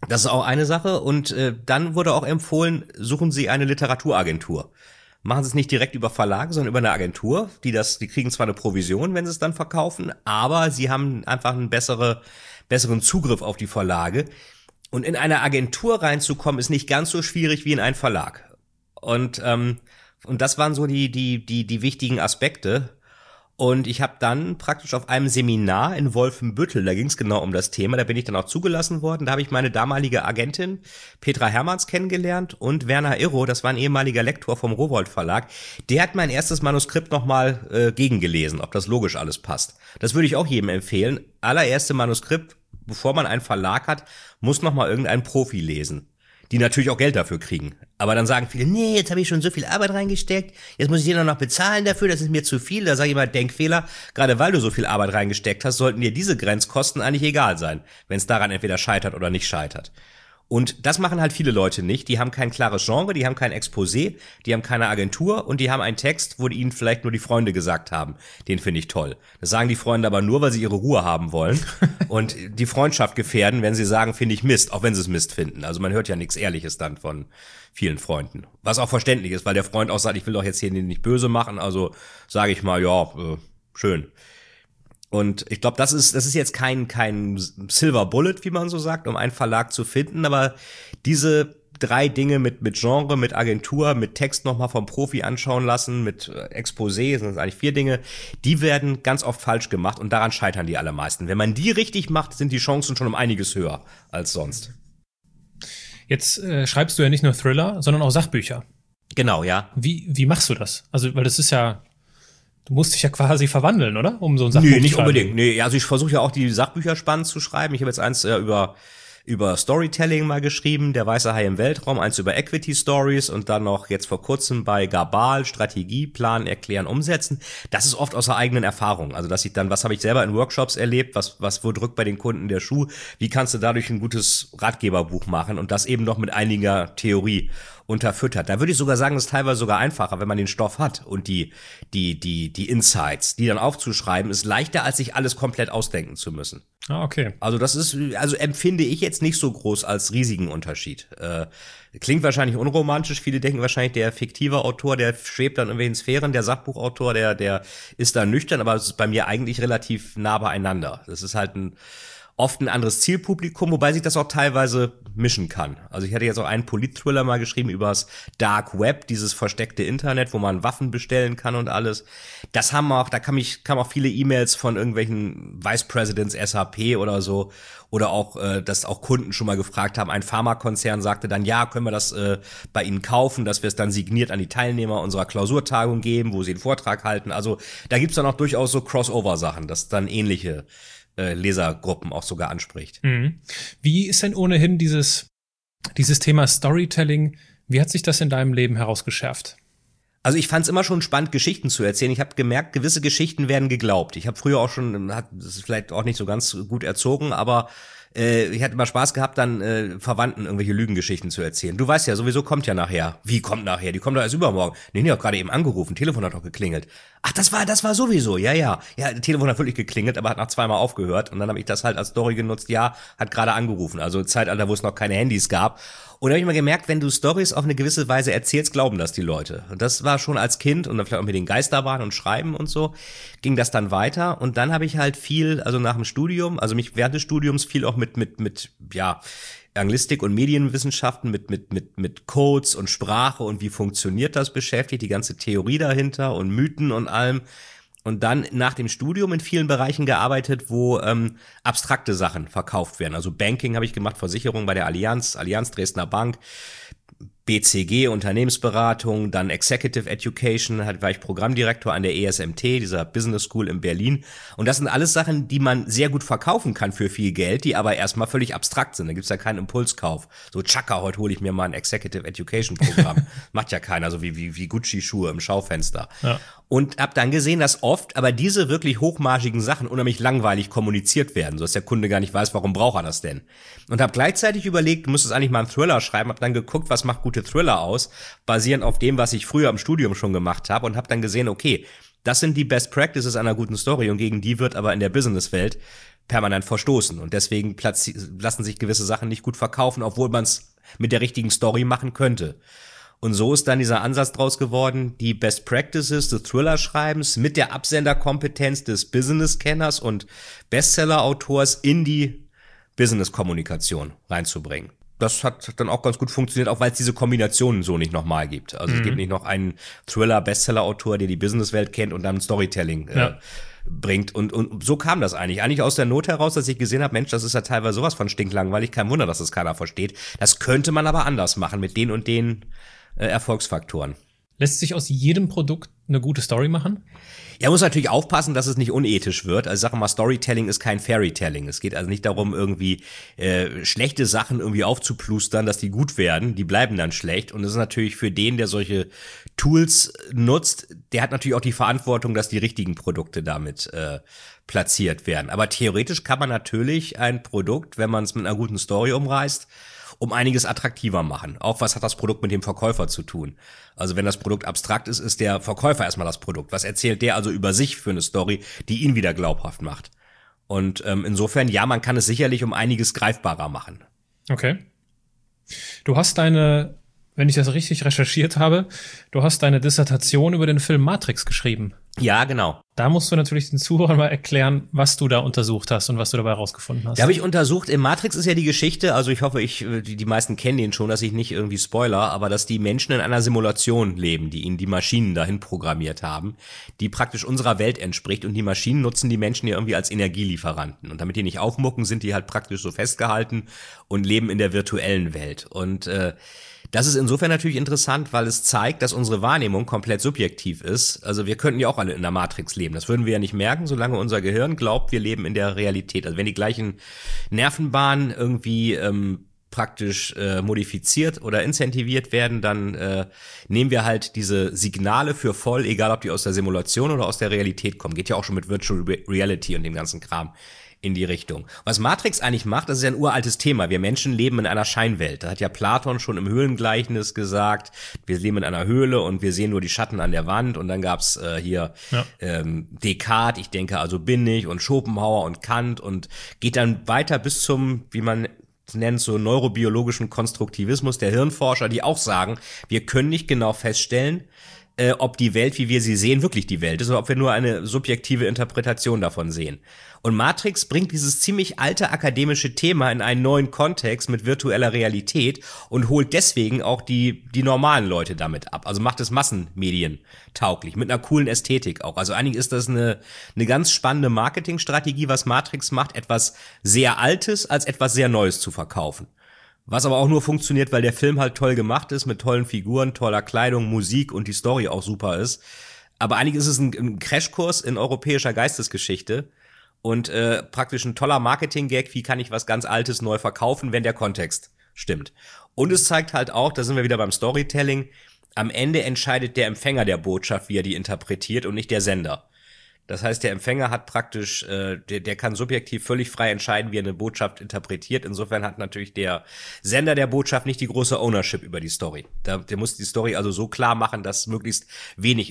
Das ist auch eine Sache. Und dann wurde auch empfohlen, suchen Sie eine Literaturagentur. Machen Sie es nicht direkt über Verlage, sondern über eine Agentur. Die kriegen zwar eine Provision, wenn sie es dann verkaufen, aber sie haben einfach einen besseren Zugriff auf die Verlage. Und in eine Agentur reinzukommen, ist nicht ganz so schwierig wie in einen Verlag. Und das waren so die wichtigen Aspekte. Und ich habe dann praktisch auf einem Seminar in Wolfenbüttel, da ging es genau um das Thema, da bin ich dann auch zugelassen worden, da habe ich meine damalige Agentin Petra Hermanns kennengelernt und Werner Irro, das war ein ehemaliger Lektor vom Rowohlt Verlag, der hat mein erstes Manuskript nochmal gegengelesen, ob das logisch alles passt. Das würde ich auch jedem empfehlen. Allererste Manuskript, bevor man einen Verlag hat, muss nochmal irgendein Profi lesen. Die natürlich auch Geld dafür kriegen. Aber dann sagen viele, nee, jetzt habe ich schon so viel Arbeit reingesteckt, jetzt muss ich dir noch bezahlen dafür, das ist mir zu viel. Da sage ich mal, Denkfehler, gerade weil du so viel Arbeit reingesteckt hast, sollten dir diese Grenzkosten eigentlich egal sein, wenn es daran entweder scheitert oder nicht scheitert. Und das machen halt viele Leute nicht. Die haben kein klares Genre, die haben kein Exposé, die haben keine Agentur und die haben einen Text, wo ihnen vielleicht nur die Freunde gesagt haben, den finde ich toll. Das sagen die Freunde aber nur, weil sie ihre Ruhe haben wollen und die Freundschaft gefährden, wenn sie sagen, finde ich Mist, auch wenn sie es Mist finden. Also man hört ja nichts Ehrliches dann von vielen Freunden. Was auch verständlich ist, weil der Freund auch sagt, ich will doch jetzt hier nicht böse machen, also sage ich mal, ja, schön. Und ich glaube, das ist jetzt kein Silver Bullet, wie man so sagt, um einen Verlag zu finden, aber diese 3 Dinge mit Genre, mit Agentur, mit Text nochmal vom Profi anschauen lassen, mit Exposé, sind das eigentlich 4 Dinge, die werden ganz oft falsch gemacht und daran scheitern die allermeisten. Wenn man die richtig macht, sind die Chancen schon um einiges höher als sonst. Jetzt schreibst du ja nicht nur Thriller, sondern auch Sachbücher. Genau, ja. Wie machst du das? Also, weil das ist ja, du musst dich ja quasi verwandeln, oder? Um so ein Sachbuch zu schreiben. Nee, nicht schreiben. unbedingt. Nee, also ich versuche ja auch die Sachbücher spannend zu schreiben. Ich habe jetzt eins über Storytelling mal geschrieben, der weiße Hai im Weltraum, eins über Equity Stories und dann noch jetzt vor kurzem bei Gabal, Strategie, Planen, Erklären, Umsetzen. Das ist oft aus der eigenen Erfahrung. Also, dass ich dann, was habe ich selber in Workshops erlebt, wo drückt bei den Kunden der Schuh, wie kannst du dadurch ein gutes Ratgeberbuch machen und das eben noch mit einiger Theorie unterfüttert. Da würde ich sogar sagen, es ist teilweise sogar einfacher, wenn man den Stoff hat und die Insights, die dann aufzuschreiben, ist leichter, als sich alles komplett ausdenken zu müssen. Ah, okay. Also empfinde ich jetzt nicht so groß als riesigen Unterschied. Klingt wahrscheinlich unromantisch, viele denken wahrscheinlich, der fiktive Autor, der schwebt dann in irgendwelchen Sphären, der Sachbuchautor, der ist da nüchtern, aber es ist bei mir eigentlich relativ nah beieinander. Das ist halt oft ein anderes Zielpublikum, wobei sich das auch teilweise mischen kann. Also ich hatte jetzt auch einen Polit-Thriller mal geschrieben über das Dark Web, dieses versteckte Internet, wo man Waffen bestellen kann und alles. Da kamen auch viele E-Mails von irgendwelchen Vice Presidents SAP oder so. Oder auch, dass auch Kunden schon mal gefragt haben, ein Pharmakonzern sagte dann, ja, können wir das bei Ihnen kaufen, dass wir es dann signiert an die Teilnehmer unserer Klausurtagung geben, wo sie einen Vortrag halten. Also da gibt's dann auch durchaus so Crossover-Sachen, dass dann ähnliche Lesergruppen auch sogar anspricht. Mhm. Wie ist denn ohnehin dieses Thema Storytelling, wie hat sich das in deinem Leben herausgeschärft? Also ich fand es immer schon spannend, Geschichten zu erzählen. Ich habe gemerkt, gewisse Geschichten werden geglaubt. Ich habe früher auch schon, das ist vielleicht auch nicht so ganz gut erzogen, aber ich hatte immer Spaß gehabt, dann Verwandten irgendwelche Lügengeschichten zu erzählen. Du weißt ja, sowieso kommt ja nachher. Wie kommt nachher? Die kommt doch erst übermorgen. Nee, die hat gerade eben angerufen, Telefon hat doch geklingelt. Ach, das war sowieso, ja. Ja, Telefon hat wirklich geklingelt, aber hat nach 2-mal aufgehört. Und dann habe ich das halt als Story genutzt, ja, hat gerade angerufen. Also Zeitalter, wo es noch keine Handys gab. Und da habe ich mal gemerkt, wenn du Stories auf eine gewisse Weise erzählst, glauben das die Leute. Und das war schon als Kind und dann vielleicht auch mit den Geisterbahnen und Schreiben und so, ging das dann weiter. Und dann habe ich halt viel, also nach dem Studium, also mich während des Studiums viel auch mit Anglistik und Medienwissenschaften, mit Codes und Sprache und wie funktioniert das beschäftigt, die ganze Theorie dahinter und Mythen und allem. Und dann nach dem Studium in vielen Bereichen gearbeitet, wo abstrakte Sachen verkauft werden. Also Banking habe ich gemacht, Versicherung bei der Allianz Dresdner Bank, BCG, Unternehmensberatung, dann Executive Education, war ich Programmdirektor an der ESMT, dieser Business School in Berlin. Und das sind alles Sachen, die man sehr gut verkaufen kann für viel Geld, die aber erstmal völlig abstrakt sind. Da gibt's ja keinen Impulskauf. So, tschakka, heute hole ich mir mal ein Executive Education Programm. Macht ja keiner, so wie Gucci-Schuhe im Schaufenster. Ja. Und hab dann gesehen, dass oft aber diese wirklich hochmargigen Sachen unheimlich langweilig kommuniziert werden, sodass der Kunde gar nicht weiß, warum braucht er das denn. Und hab gleichzeitig überlegt, du müsstest eigentlich mal einen Thriller schreiben, hab dann geguckt, was macht gute Thriller aus, basierend auf dem, was ich früher im Studium schon gemacht habe und hab dann gesehen, okay, Das sind die Best Practices einer guten Story und gegen die wird aber in der Businesswelt permanent verstoßen. Und deswegen lassen sich gewisse Sachen nicht gut verkaufen, obwohl man es mit der richtigen Story machen könnte. Und so ist dann dieser Ansatz draus geworden, die Best Practices des Thriller-Schreibens mit der Absenderkompetenz des Business-Kenners und Bestseller-Autors in die Business-Kommunikation reinzubringen. Das hat dann auch ganz gut funktioniert, auch weil es diese Kombinationen so nicht nochmal gibt. Also es gibt nicht noch einen Thriller-Bestseller-Autor, der die Businesswelt kennt und dann Storytelling bringt. Und so kam das eigentlich. Eigentlich aus der Not heraus, dass ich gesehen habe, Mensch, das ist ja teilweise sowas von stinklangweilig. Kein Wunder, dass das keiner versteht. Das könnte man aber anders machen mit den und den Erfolgsfaktoren. Lässt sich aus jedem Produkt eine gute Story machen? Ja, muss natürlich aufpassen, dass es nicht unethisch wird. Also ich sage mal, Storytelling ist kein Fairytelling. Es geht also nicht darum, irgendwie schlechte Sachen irgendwie aufzuplustern, dass die gut werden. Die bleiben dann schlecht. Und das ist natürlich für den, der solche Tools nutzt, der hat natürlich auch die Verantwortung, dass die richtigen Produkte damit platziert werden. Aber theoretisch kann man natürlich ein Produkt, wenn man es mit einer guten Story umreißt, um einiges attraktiver machen. Auch was hat das Produkt mit dem Verkäufer zu tun? Also wenn das Produkt abstrakt ist, ist der Verkäufer erstmal das Produkt. Was erzählt der also über sich für eine Story, die ihn wieder glaubhaft macht? Und insofern, ja, man kann es sicherlich um einiges greifbarer machen. Okay. Du hast wenn ich das richtig recherchiert habe, du hast deine Dissertation über den Film Matrix geschrieben. Ja, genau. Da musst du natürlich den Zuhörern mal erklären, was du da untersucht hast und was du dabei rausgefunden hast. Da habe ich untersucht, in Matrix ist ja die Geschichte, also ich hoffe, die meisten kennen den schon, dass ich nicht irgendwie spoiler, aber dass die Menschen in einer Simulation leben, die ihnen die Maschinen dahin programmiert haben, die praktisch unserer Welt entspricht und die Maschinen nutzen die Menschen ja irgendwie als Energielieferanten. Und damit die nicht aufmucken, sind die halt praktisch so festgehalten und leben in der virtuellen Welt. Und das ist insofern natürlich interessant, weil es zeigt, dass unsere Wahrnehmung komplett subjektiv ist. Also wir könnten ja auch alle in der Matrix leben. Das würden wir ja nicht merken, solange unser Gehirn glaubt, wir leben in der Realität. Also wenn die gleichen Nervenbahnen irgendwie praktisch modifiziert oder incentiviert werden, dann nehmen wir halt diese Signale für voll, egal ob die aus der Simulation oder aus der Realität kommen. Geht ja auch schon mit Virtual Reality und dem ganzen Kram in die Richtung. Was Matrix eigentlich macht, das ist ja ein uraltes Thema. Wir Menschen leben in einer Scheinwelt. Da hat ja Platon schon im Höhlengleichnis gesagt, wir leben in einer Höhle und wir sehen nur die Schatten an der Wand. Und dann gab's Descartes, ich denke also bin ich, und Schopenhauer und Kant und geht dann weiter bis zum, wie man nennt, so neurobiologischen Konstruktivismus der Hirnforscher, die auch sagen, wir können nicht genau feststellen, ob die Welt, wie wir sie sehen, wirklich die Welt ist oder ob wir nur eine subjektive Interpretation davon sehen. Und Matrix bringt dieses ziemlich alte akademische Thema in einen neuen Kontext mit virtueller Realität und holt deswegen auch die normalen Leute damit ab. Also macht es massenmedientauglich, mit einer coolen Ästhetik auch. Also eigentlich ist das eine ganz spannende Marketingstrategie, was Matrix macht, etwas sehr Altes als etwas sehr Neues zu verkaufen. Was aber auch nur funktioniert, weil der Film halt toll gemacht ist, mit tollen Figuren, toller Kleidung, Musik und die Story auch super ist. Aber eigentlich ist es ein Crashkurs in europäischer Geistesgeschichte und praktisch ein toller Marketing-Gag, wie kann ich was ganz Altes neu verkaufen, wenn der Kontext stimmt. Und es zeigt halt auch, da sind wir wieder beim Storytelling, am Ende entscheidet der Empfänger der Botschaft, wie er die interpretiert und nicht der Sender. Das heißt, der Empfänger hat praktisch, der kann subjektiv völlig frei entscheiden, wie er eine Botschaft interpretiert. Insofern hat natürlich der Sender der Botschaft nicht die große Ownership über die Story. Der muss die Story also so klar machen, dass möglichst wenig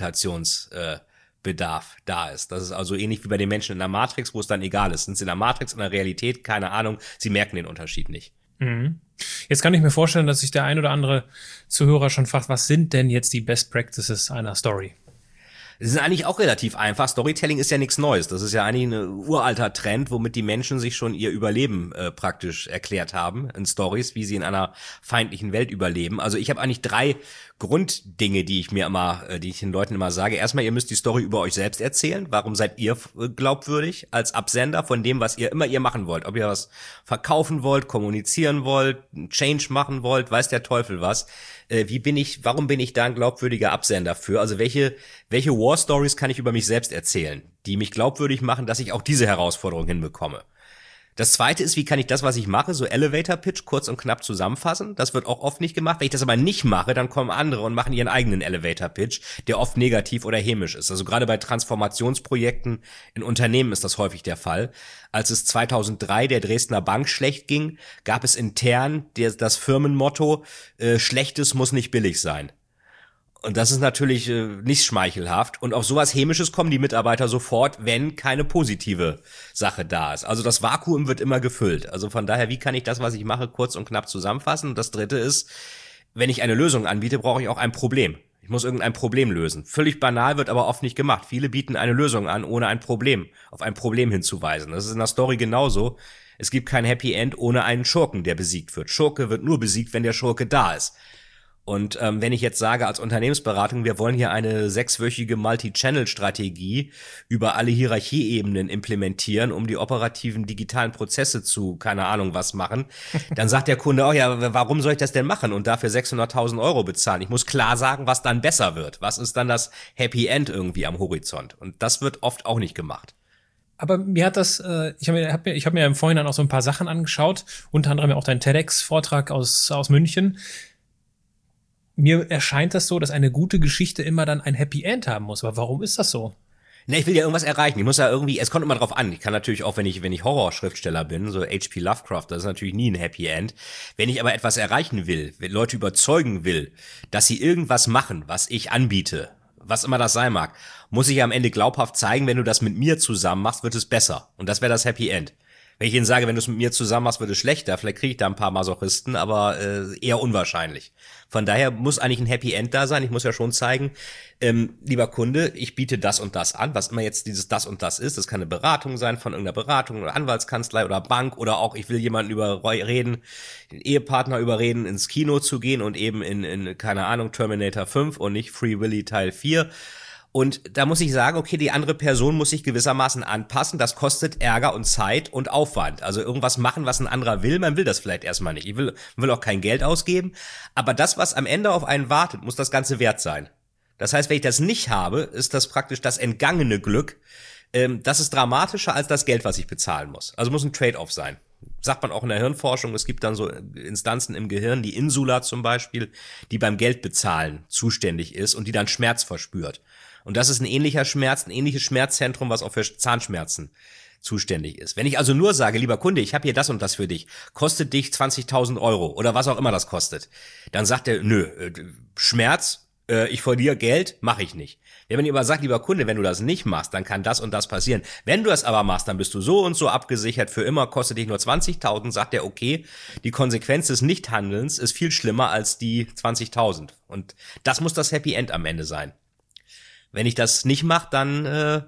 Interpretationsbedarf da ist. Das ist also ähnlich wie bei den Menschen in der Matrix, wo es dann egal ist. Sind sie in der Matrix, in der Realität? Keine Ahnung. Sie merken den Unterschied nicht. Mhm. Jetzt kann ich mir vorstellen, dass sich der ein oder andere Zuhörer schon fragt, was sind denn jetzt die Best Practices einer Story? Es ist eigentlich auch relativ einfach. Storytelling ist ja nichts Neues. Das ist ja eigentlich ein uralter Trend, womit die Menschen sich schon ihr Überleben praktisch erklärt haben in Stories, wie sie in einer feindlichen Welt überleben. Also ich habe eigentlich 3 Grunddinge, die ich den Leuten immer sage. Erstmal, ihr müsst die Story über euch selbst erzählen. Warum seid ihr glaubwürdig als Absender von dem, was ihr machen wollt? Ob ihr was verkaufen wollt, kommunizieren wollt, einen Change machen wollt, weiß der Teufel was. Warum bin ich da ein glaubwürdiger Absender für? Also welche War Stories kann ich über mich selbst erzählen, die mich glaubwürdig machen, dass ich auch diese Herausforderung hinbekomme? Das Zweite ist, wie kann ich das, was ich mache, so Elevator Pitch kurz und knapp zusammenfassen? Das wird auch oft nicht gemacht. Wenn ich das aber nicht mache, dann kommen andere und machen ihren eigenen Elevator Pitch, der oft negativ oder hämisch ist. Also gerade bei Transformationsprojekten in Unternehmen ist das häufig der Fall. Als es 2003 der Dresdner Bank schlecht ging, gab es intern das Firmenmotto, Schlechtes muss nicht billig sein. Und das ist natürlich nicht schmeichelhaft. Und auf sowas Hämisches kommen die Mitarbeiter sofort, wenn keine positive Sache da ist. Also das Vakuum wird immer gefüllt. Also von daher, wie kann ich das, was ich mache, kurz und knapp zusammenfassen? Und das Dritte ist, wenn ich eine Lösung anbiete, brauche ich auch ein Problem. Ich muss irgendein Problem lösen. Völlig banal, wird aber oft nicht gemacht. Viele bieten eine Lösung an, ohne auf ein Problem hinzuweisen. Das ist in der Story genauso. Es gibt kein Happy End ohne einen Schurken, der besiegt wird. Schurke wird nur besiegt, wenn der Schurke da ist. Und wenn ich jetzt sage als Unternehmensberatung, wir wollen hier eine 6-wöchige Multi-Channel-Strategie über alle Hierarchieebenen implementieren, um die operativen digitalen Prozesse zu, keine Ahnung was machen, dann sagt der Kunde, oh ja, warum soll ich das denn machen und dafür 600.000 € bezahlen? Ich muss klar sagen, was dann besser wird. Was ist dann das Happy End irgendwie am Horizont? Und das wird oft auch nicht gemacht. Aber mir hat das, ich hab mir im Vorhinein auch so ein paar Sachen angeschaut, unter anderem auch deinen TEDx-Vortrag aus München. Mir erscheint das so, dass eine gute Geschichte immer dann ein Happy End haben muss. Aber warum ist das so? Ne, ich will ja irgendwas erreichen. Ich muss ja irgendwie, es kommt immer drauf an. Ich kann natürlich auch, wenn ich Horrorschriftsteller bin, so H.P. Lovecraft, das ist natürlich nie ein Happy End. Wenn ich aber etwas erreichen will, wenn Leute überzeugen will, dass sie irgendwas machen, was ich anbiete, was immer das sein mag, muss ich am Ende glaubhaft zeigen, wenn du das mit mir zusammen machst, wird es besser. Und das wäre das Happy End. Wenn ich ihnen sage, wenn du es mit mir zusammen machst, wird es schlechter, vielleicht kriege ich da ein paar Masochisten, aber eher unwahrscheinlich. Von daher muss eigentlich ein Happy End da sein. Ich muss ja schon zeigen, lieber Kunde, ich biete das und das an, was immer jetzt dieses das und das ist. Das kann eine Beratung sein von irgendeiner Beratung oder Anwaltskanzlei oder Bank oder auch, ich will jemanden den Ehepartner überreden, ins Kino zu gehen und eben in keine Ahnung, Terminator 5 und nicht Free Willy Teil 4. Und da muss ich sagen, okay, die andere Person muss sich gewissermaßen anpassen. Das kostet Ärger und Zeit und Aufwand. Also irgendwas machen, was ein anderer will. Man will das vielleicht erstmal nicht. Ich will auch kein Geld ausgeben. Aber das, was am Ende auf einen wartet, muss das Ganze wert sein. Das heißt, wenn ich das nicht habe, ist das praktisch das entgangene Glück. Das ist dramatischer als das Geld, was ich bezahlen muss. Also muss ein Trade-off sein. Sagt man auch in der Hirnforschung, es gibt dann so Instanzen im Gehirn, die Insula zum Beispiel, die beim Geldbezahlen zuständig ist und die dann Schmerz verspürt. Und das ist ein ähnlicher Schmerz, ein ähnliches Schmerzzentrum, was auch für Zahnschmerzen zuständig ist. Wenn ich also nur sage, lieber Kunde, ich habe hier das und das für dich, kostet dich 20.000 € oder was auch immer das kostet, dann sagt er, nö, Schmerz, ich verliere Geld, mache ich nicht. Wenn man aber sagt, lieber Kunde, wenn du das nicht machst, dann kann das und das passieren. Wenn du das aber machst, dann bist du so und so abgesichert, für immer kostet dich nur 20.000, sagt er, okay, die Konsequenz des Nichthandelns ist viel schlimmer als die 20.000. Und das muss das Happy End am Ende sein. Wenn ich das nicht mache, dann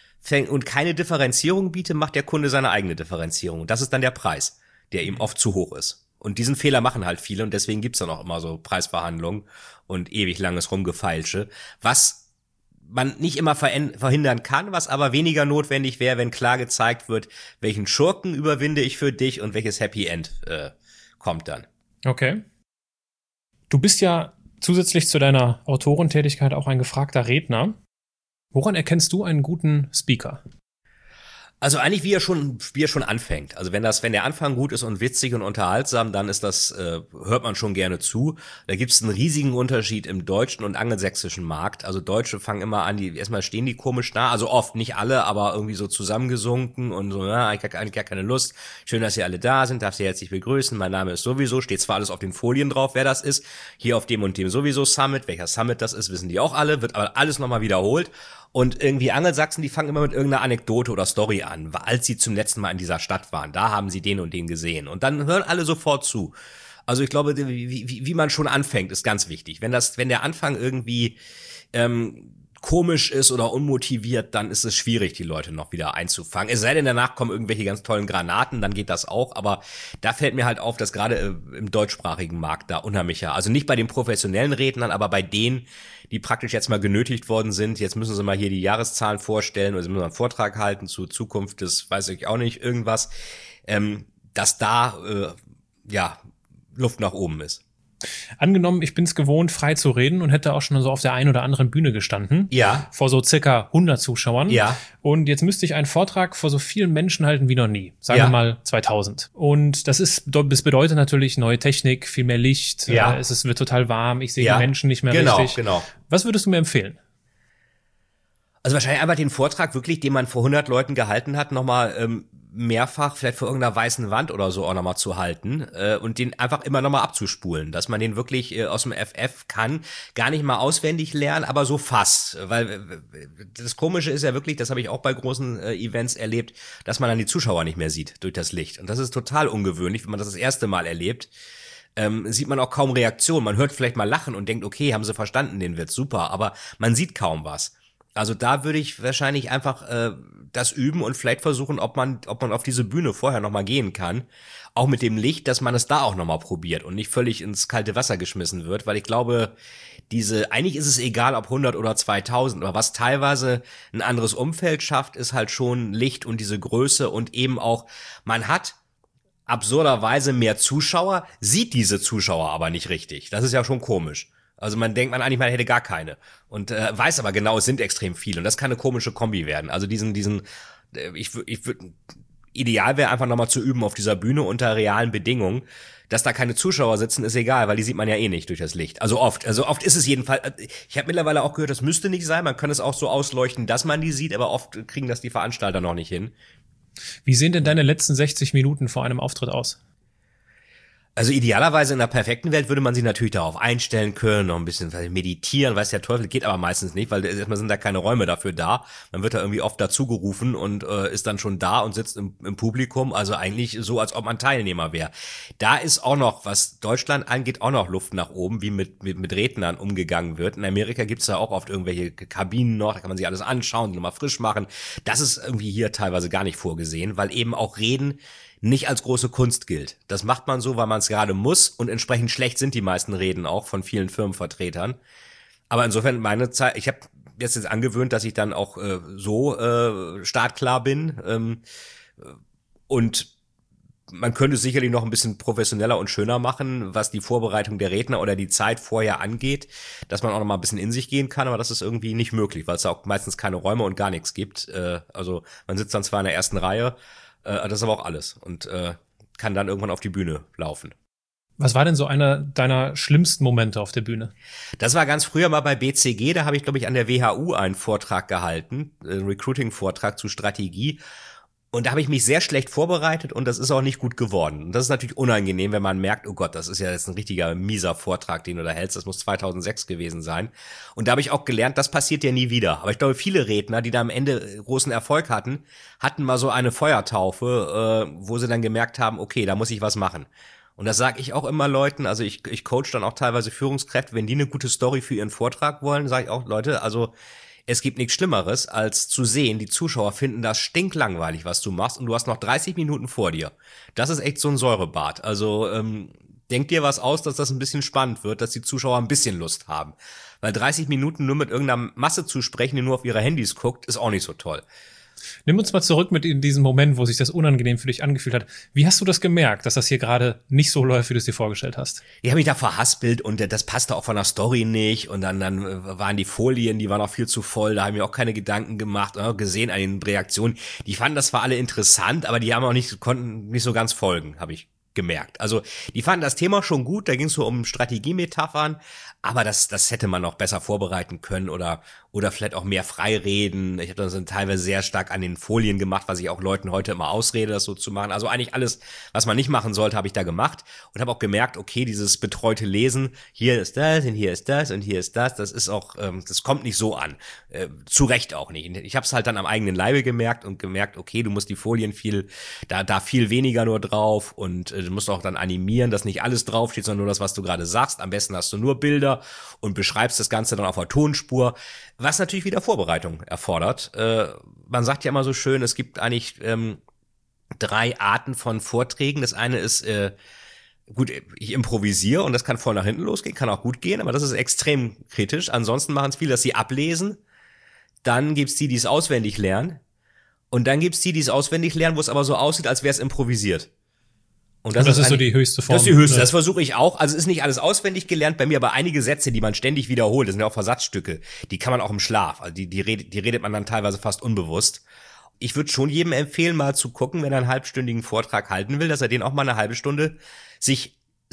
und keine Differenzierung biete, macht der Kunde seine eigene Differenzierung. Und das ist dann der Preis, der ihm oft zu hoch ist. Und diesen Fehler machen halt viele und deswegen gibt's dann auch immer so Preisverhandlungen und ewig langes Rumgefeilsche, was man nicht immer verhindern kann, was aber weniger notwendig wäre, wenn klar gezeigt wird, welchen Schurken überwinde ich für dich und welches Happy End kommt dann. Okay. Du bist ja zusätzlich zu deiner Autorentätigkeit auch ein gefragter Redner. Woran erkennst du einen guten Speaker? Also eigentlich wie er schon anfängt. Also wenn der Anfang gut ist und witzig und unterhaltsam, dann ist das hört man schon gerne zu. Da gibt's einen riesigen Unterschied im deutschen und angelsächsischen Markt. Also Deutsche fangen immer an, erstmal stehen die komisch da, also oft, nicht alle, aber irgendwie so zusammengesunken und so, ich habe eigentlich gar keine Lust. Schön, dass ihr alle da sind, darf Sie herzlich begrüßen. Mein Name ist sowieso, steht zwar alles auf den Folien drauf, wer das ist. Hier auf dem und dem sowieso Summit, welcher Summit das ist, wissen die auch alle, wird aber alles nochmal wiederholt. Und irgendwie Angelsachsen, die fangen immer mit irgendeiner Anekdote oder Story an, als sie zum letzten Mal in dieser Stadt waren. Da haben sie den und den gesehen. Und dann hören alle sofort zu. Also ich glaube, wie man schon anfängt, ist ganz wichtig. Wenn der Anfang irgendwie komisch ist oder unmotiviert, dann ist es schwierig, die Leute noch wieder einzufangen. Es sei denn, danach kommen irgendwelche ganz tollen Granaten, dann geht das auch. Aber da fällt mir halt auf, dass gerade im deutschsprachigen Markt da unheimlicher, also nicht bei den professionellen Rednern, aber bei denen, die praktisch jetzt mal genötigt worden sind, jetzt müssen sie mal hier die Jahreszahlen vorstellen oder sie müssen einen Vortrag halten zur Zukunft des, weiß ich auch nicht, irgendwas, dass da Luft nach oben ist. Angenommen, ich bin es gewohnt, frei zu reden und hätte auch schon so auf der einen oder anderen Bühne gestanden. Ja. Vor so circa 100 Zuschauern. Ja. Und jetzt müsste ich einen Vortrag vor so vielen Menschen halten wie noch nie. Sagen wir mal 2000. Und das bedeutet natürlich neue Technik, viel mehr Licht. Ja. Wird total warm. Ich sehe die Menschen nicht mehr richtig. Genau. Was würdest du mir empfehlen? Also wahrscheinlich einfach den Vortrag wirklich, den man vor 100 Leuten gehalten hat, nochmal mehrfach vielleicht vor irgendeiner weißen Wand oder so auch nochmal zu halten und den einfach immer nochmal abzuspulen, dass man den wirklich aus dem FF kann, gar nicht mal auswendig lernen, aber so fast, weil das Komische ist ja wirklich, das habe ich auch bei großen Events erlebt, dass man dann die Zuschauer nicht mehr sieht durch das Licht und das ist total ungewöhnlich, wenn man das erste Mal erlebt. Sieht man auch kaum Reaktion, man hört vielleicht mal lachen und denkt, okay, haben sie verstanden den Witz, super, aber man sieht kaum was. Also da würde ich wahrscheinlich einfach das üben und vielleicht versuchen, ob man auf diese Bühne vorher nochmal gehen kann. Auch mit dem Licht, dass man es da auch nochmal probiert und nicht völlig ins kalte Wasser geschmissen wird, weil ich glaube, eigentlich ist es egal, ob 100 oder 2000, aber was teilweise ein anderes Umfeld schafft, ist halt schon Licht und diese Größe und eben auch, man hat absurderweise mehr Zuschauer, sieht diese Zuschauer aber nicht richtig. Das ist ja schon komisch. Also man denkt eigentlich, man hätte gar keine und weiß aber genau, es sind extrem viele und das kann eine komische Kombi werden. Also ich würde ideal wäre einfach nochmal zu üben auf dieser Bühne unter realen Bedingungen. Dass da keine Zuschauer sitzen, ist egal, weil die sieht man ja eh nicht durch das Licht. Also oft ist es jedenfalls, ich habe mittlerweile auch gehört, das müsste nicht sein, man kann es auch so ausleuchten, dass man die sieht, aber oft kriegen das die Veranstalter noch nicht hin. Wie sehen denn deine letzten 60 Minuten vor einem Auftritt aus? Also idealerweise in einer perfekten Welt würde man sich natürlich darauf einstellen können, noch ein bisschen meditieren, weiß der Teufel, geht aber meistens nicht, weil erstmal sind da keine Räume dafür da. Man wird da irgendwie oft dazugerufen und ist dann schon da und sitzt im Publikum, also eigentlich so, als ob man Teilnehmer wäre. Da ist auch noch, was Deutschland angeht, auch noch Luft nach oben, wie mit Rednern umgegangen wird. In Amerika gibt's da auch oft irgendwelche Kabinen noch, da kann man sich alles anschauen, nochmal frisch machen. Das ist irgendwie hier teilweise gar nicht vorgesehen, weil eben auch Reden nicht als große Kunst gilt. Das macht man so, weil man es gerade muss und entsprechend schlecht sind die meisten Reden auch von vielen Firmenvertretern. Aber insofern meine Zeit, ich habe jetzt angewöhnt, dass ich dann auch so startklar bin und man könnte es sicherlich noch ein bisschen professioneller und schöner machen, was die Vorbereitung der Redner oder die Zeit vorher angeht, dass man auch noch mal ein bisschen in sich gehen kann, aber das ist irgendwie nicht möglich, weil es da auch meistens keine Räume und gar nichts gibt. Also man sitzt dann zwar in der ersten Reihe, das ist aber auch alles und kann dann irgendwann auf die Bühne laufen. Was war denn so einer deiner schlimmsten Momente auf der Bühne? Das war ganz früher mal bei BCG, da habe ich, glaube ich, an der WHU einen Vortrag gehalten, einen Recruiting-Vortrag zu Strategie. Und da habe ich mich sehr schlecht vorbereitet und das ist auch nicht gut geworden. Und das ist natürlich unangenehm, wenn man merkt, oh Gott, das ist ja jetzt ein richtiger mieser Vortrag, den du da hältst. Das muss 2006 gewesen sein. Und da habe ich auch gelernt, das passiert ja nie wieder. Aber ich glaube, viele Redner, die da am Ende großen Erfolg hatten mal so eine Feuertaufe, wo sie dann gemerkt haben, okay, da muss ich was machen. Und das sage ich auch immer Leuten, also ich coach dann auch teilweise Führungskräfte, wenn die eine gute Story für ihren Vortrag wollen, sage ich auch, Leute, also es gibt nichts Schlimmeres, als zu sehen, die Zuschauer finden das stinklangweilig, was du machst und du hast noch 30 Minuten vor dir. Das ist echt so ein Säurebad. Also denk dir was aus, dass das ein bisschen spannend wird, dass die Zuschauer ein bisschen Lust haben. Weil 30 Minuten nur mit irgendeiner Masse zu sprechen, die nur auf ihre Handys guckt, ist auch nicht so toll. Nimm uns mal zurück mit in diesen Moment, wo sich das unangenehm für dich angefühlt hat. Wie hast du das gemerkt, dass das hier gerade nicht so läuft, wie du es dir vorgestellt hast? Ich habe mich da verhaspelt und das passte auch von der Story nicht und dann waren die Folien, die waren auch viel zu voll, da haben wir auch keine Gedanken gemacht, gesehen an den Reaktionen. Die fanden das zwar alle interessant, aber die konnten nicht so ganz folgen, habe ich gemerkt. Also die fanden das Thema schon gut, da ging es so um Strategiemetaphern, aber das hätte man noch besser vorbereiten können oder vielleicht auch mehr frei reden. Ich habe das dann teilweise sehr stark an den Folien gemacht, was ich auch Leuten heute immer ausrede, das so zu machen. Also eigentlich alles, was man nicht machen sollte, habe ich da gemacht und habe auch gemerkt, okay, dieses betreute Lesen, hier ist das und hier ist das und hier ist das, das ist auch, das kommt nicht so an. Zu Recht auch nicht. Ich habe es halt dann am eigenen Leibe gemerkt, okay, du musst die Folien viel weniger nur drauf und du musst auch dann animieren, dass nicht alles draufsteht, sondern nur das, was du gerade sagst. Am besten hast du nur Bilder und beschreibst das Ganze dann auf der Tonspur, was natürlich wieder Vorbereitung erfordert. Man sagt ja immer so schön, es gibt eigentlich 3 Arten von Vorträgen. Das eine ist, gut, ich improvisiere und das kann voll nach hinten losgehen, kann auch gut gehen, aber das ist extrem kritisch. Ansonsten machen es viele, dass sie ablesen. Dann gibt's die es auswendig lernen. Und dann gibt's die es auswendig lernen, wo es aber so aussieht, als wäre es improvisiert. Und das ist so die höchste Form. Das ist die höchste, das versuche ich auch. Also es ist nicht alles auswendig gelernt bei mir, aber einige Sätze, die man ständig wiederholt, das sind ja auch Versatzstücke, die kann man auch im Schlaf, also die redet man dann teilweise fast unbewusst. Ich würde schon jedem empfehlen, mal zu gucken, wenn er einen halbstündigen Vortrag halten will, dass er den auch mal eine halbe Stunde sich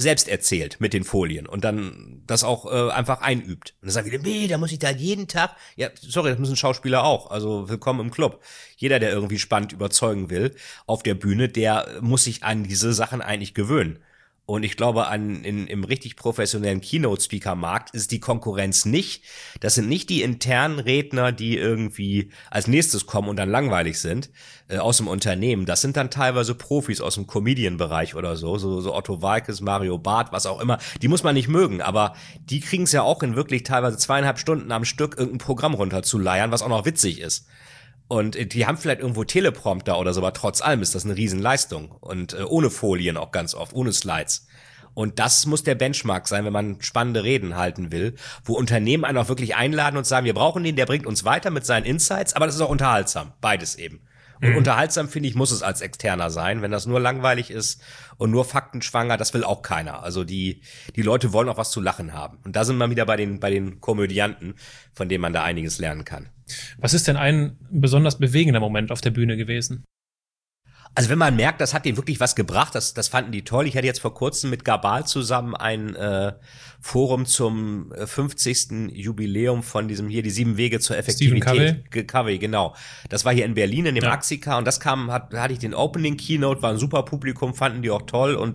selbst erzählt mit den Folien und dann das auch einfach einübt. Und dann sagt wieder, nee, da muss ich da jeden Tag, ja, sorry, das müssen Schauspieler auch, also willkommen im Club. Jeder, der irgendwie spannend überzeugen will auf der Bühne, der muss sich an diese Sachen eigentlich gewöhnen. Und ich glaube, im richtig professionellen Keynote-Speaker-Markt ist die Konkurrenz nicht. Das sind nicht die internen Redner, die irgendwie als nächstes kommen und dann langweilig sind aus dem Unternehmen. Das sind dann teilweise Profis aus dem Comedian-Bereich oder so Otto Walkes, Mario Barth, was auch immer. Die muss man nicht mögen, aber die kriegen es ja auch in wirklich teilweise 2,5 Stunden am Stück irgendein Programm runterzuleiern, was auch noch witzig ist. Und die haben vielleicht irgendwo Teleprompter oder so, aber trotz allem ist das eine Riesenleistung. Und ohne Folien auch ganz oft, ohne Slides. Und das muss der Benchmark sein, wenn man spannende Reden halten will, wo Unternehmen einen auch wirklich einladen und sagen, wir brauchen den, der bringt uns weiter mit seinen Insights, aber das ist auch unterhaltsam, beides eben. Und unterhaltsam, finde ich, muss es als Externer sein. Wenn das nur langweilig ist und nur faktenschwanger, das will auch keiner. Also die Leute wollen auch was zu lachen haben. Und da sind wir wieder bei den Komödianten, von denen man da einiges lernen kann. Was ist denn ein besonders bewegender Moment auf der Bühne gewesen? Also wenn man merkt, das hat denen wirklich was gebracht, das fanden die toll. Ich hatte jetzt vor kurzem mit Gabal zusammen ein Forum zum 50. Jubiläum von diesem hier, die 7 Wege zur Effektivität. Stephen Covey, genau. Das war hier in Berlin in dem Axika und das hatte ich den Opening Keynote, war ein super Publikum, fanden die auch toll und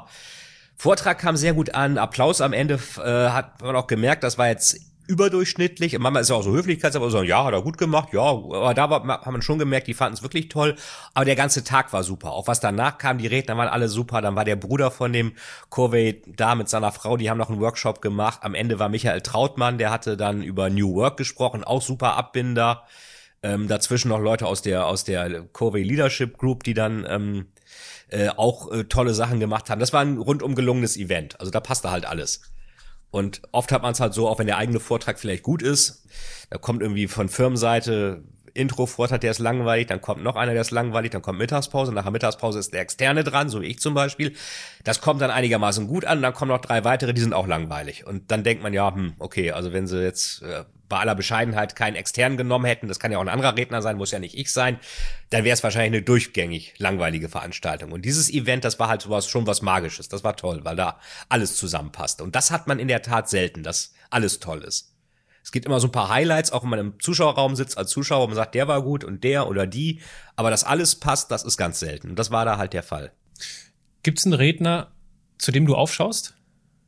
Vortrag kam sehr gut an, Applaus am Ende hat man auch gemerkt, das war jetzt überdurchschnittlich. Manchmal ist ja auch so Höflichkeit, aber so, ja, hat er gut gemacht, ja, aber da hat man schon gemerkt, die fanden es wirklich toll, aber der ganze Tag war super. Auch was danach kam, die Redner waren alle super, dann war der Bruder von dem Covey da mit seiner Frau, die haben noch einen Workshop gemacht. Am Ende war Michael Trautmann, der hatte dann über New Work gesprochen, auch super Abbinder. Dazwischen noch Leute aus der Covey Leadership Group, die dann auch tolle Sachen gemacht haben. Das war ein rundum gelungenes Event, also da passte halt alles. Und oft hat man es halt so, auch wenn der eigene Vortrag vielleicht gut ist, da kommt irgendwie von Firmenseite Intro-Vortrag, der ist langweilig, dann kommt noch einer, der ist langweilig, dann kommt Mittagspause, nach der Mittagspause ist der Externe dran, so wie ich zum Beispiel. Das kommt dann einigermaßen gut an, dann kommen noch 3 weitere, die sind auch langweilig. Und dann denkt man, ja, okay, also wenn sie jetzt bei aller Bescheidenheit keinen Externen genommen hätten, das kann ja auch ein anderer Redner sein, muss ja nicht ich sein, dann wäre es wahrscheinlich eine durchgängig langweilige Veranstaltung. Und dieses Event, das war halt schon was Magisches, das war toll, weil da alles zusammenpasste. Und das hat man in der Tat selten, dass alles toll ist. Es gibt immer so ein paar Highlights, auch wenn man im Zuschauerraum sitzt als Zuschauer und man sagt, der war gut und der oder die, aber dass alles passt, das ist ganz selten. Und das war da halt der Fall. Gibt's einen Redner, zu dem du aufschaust?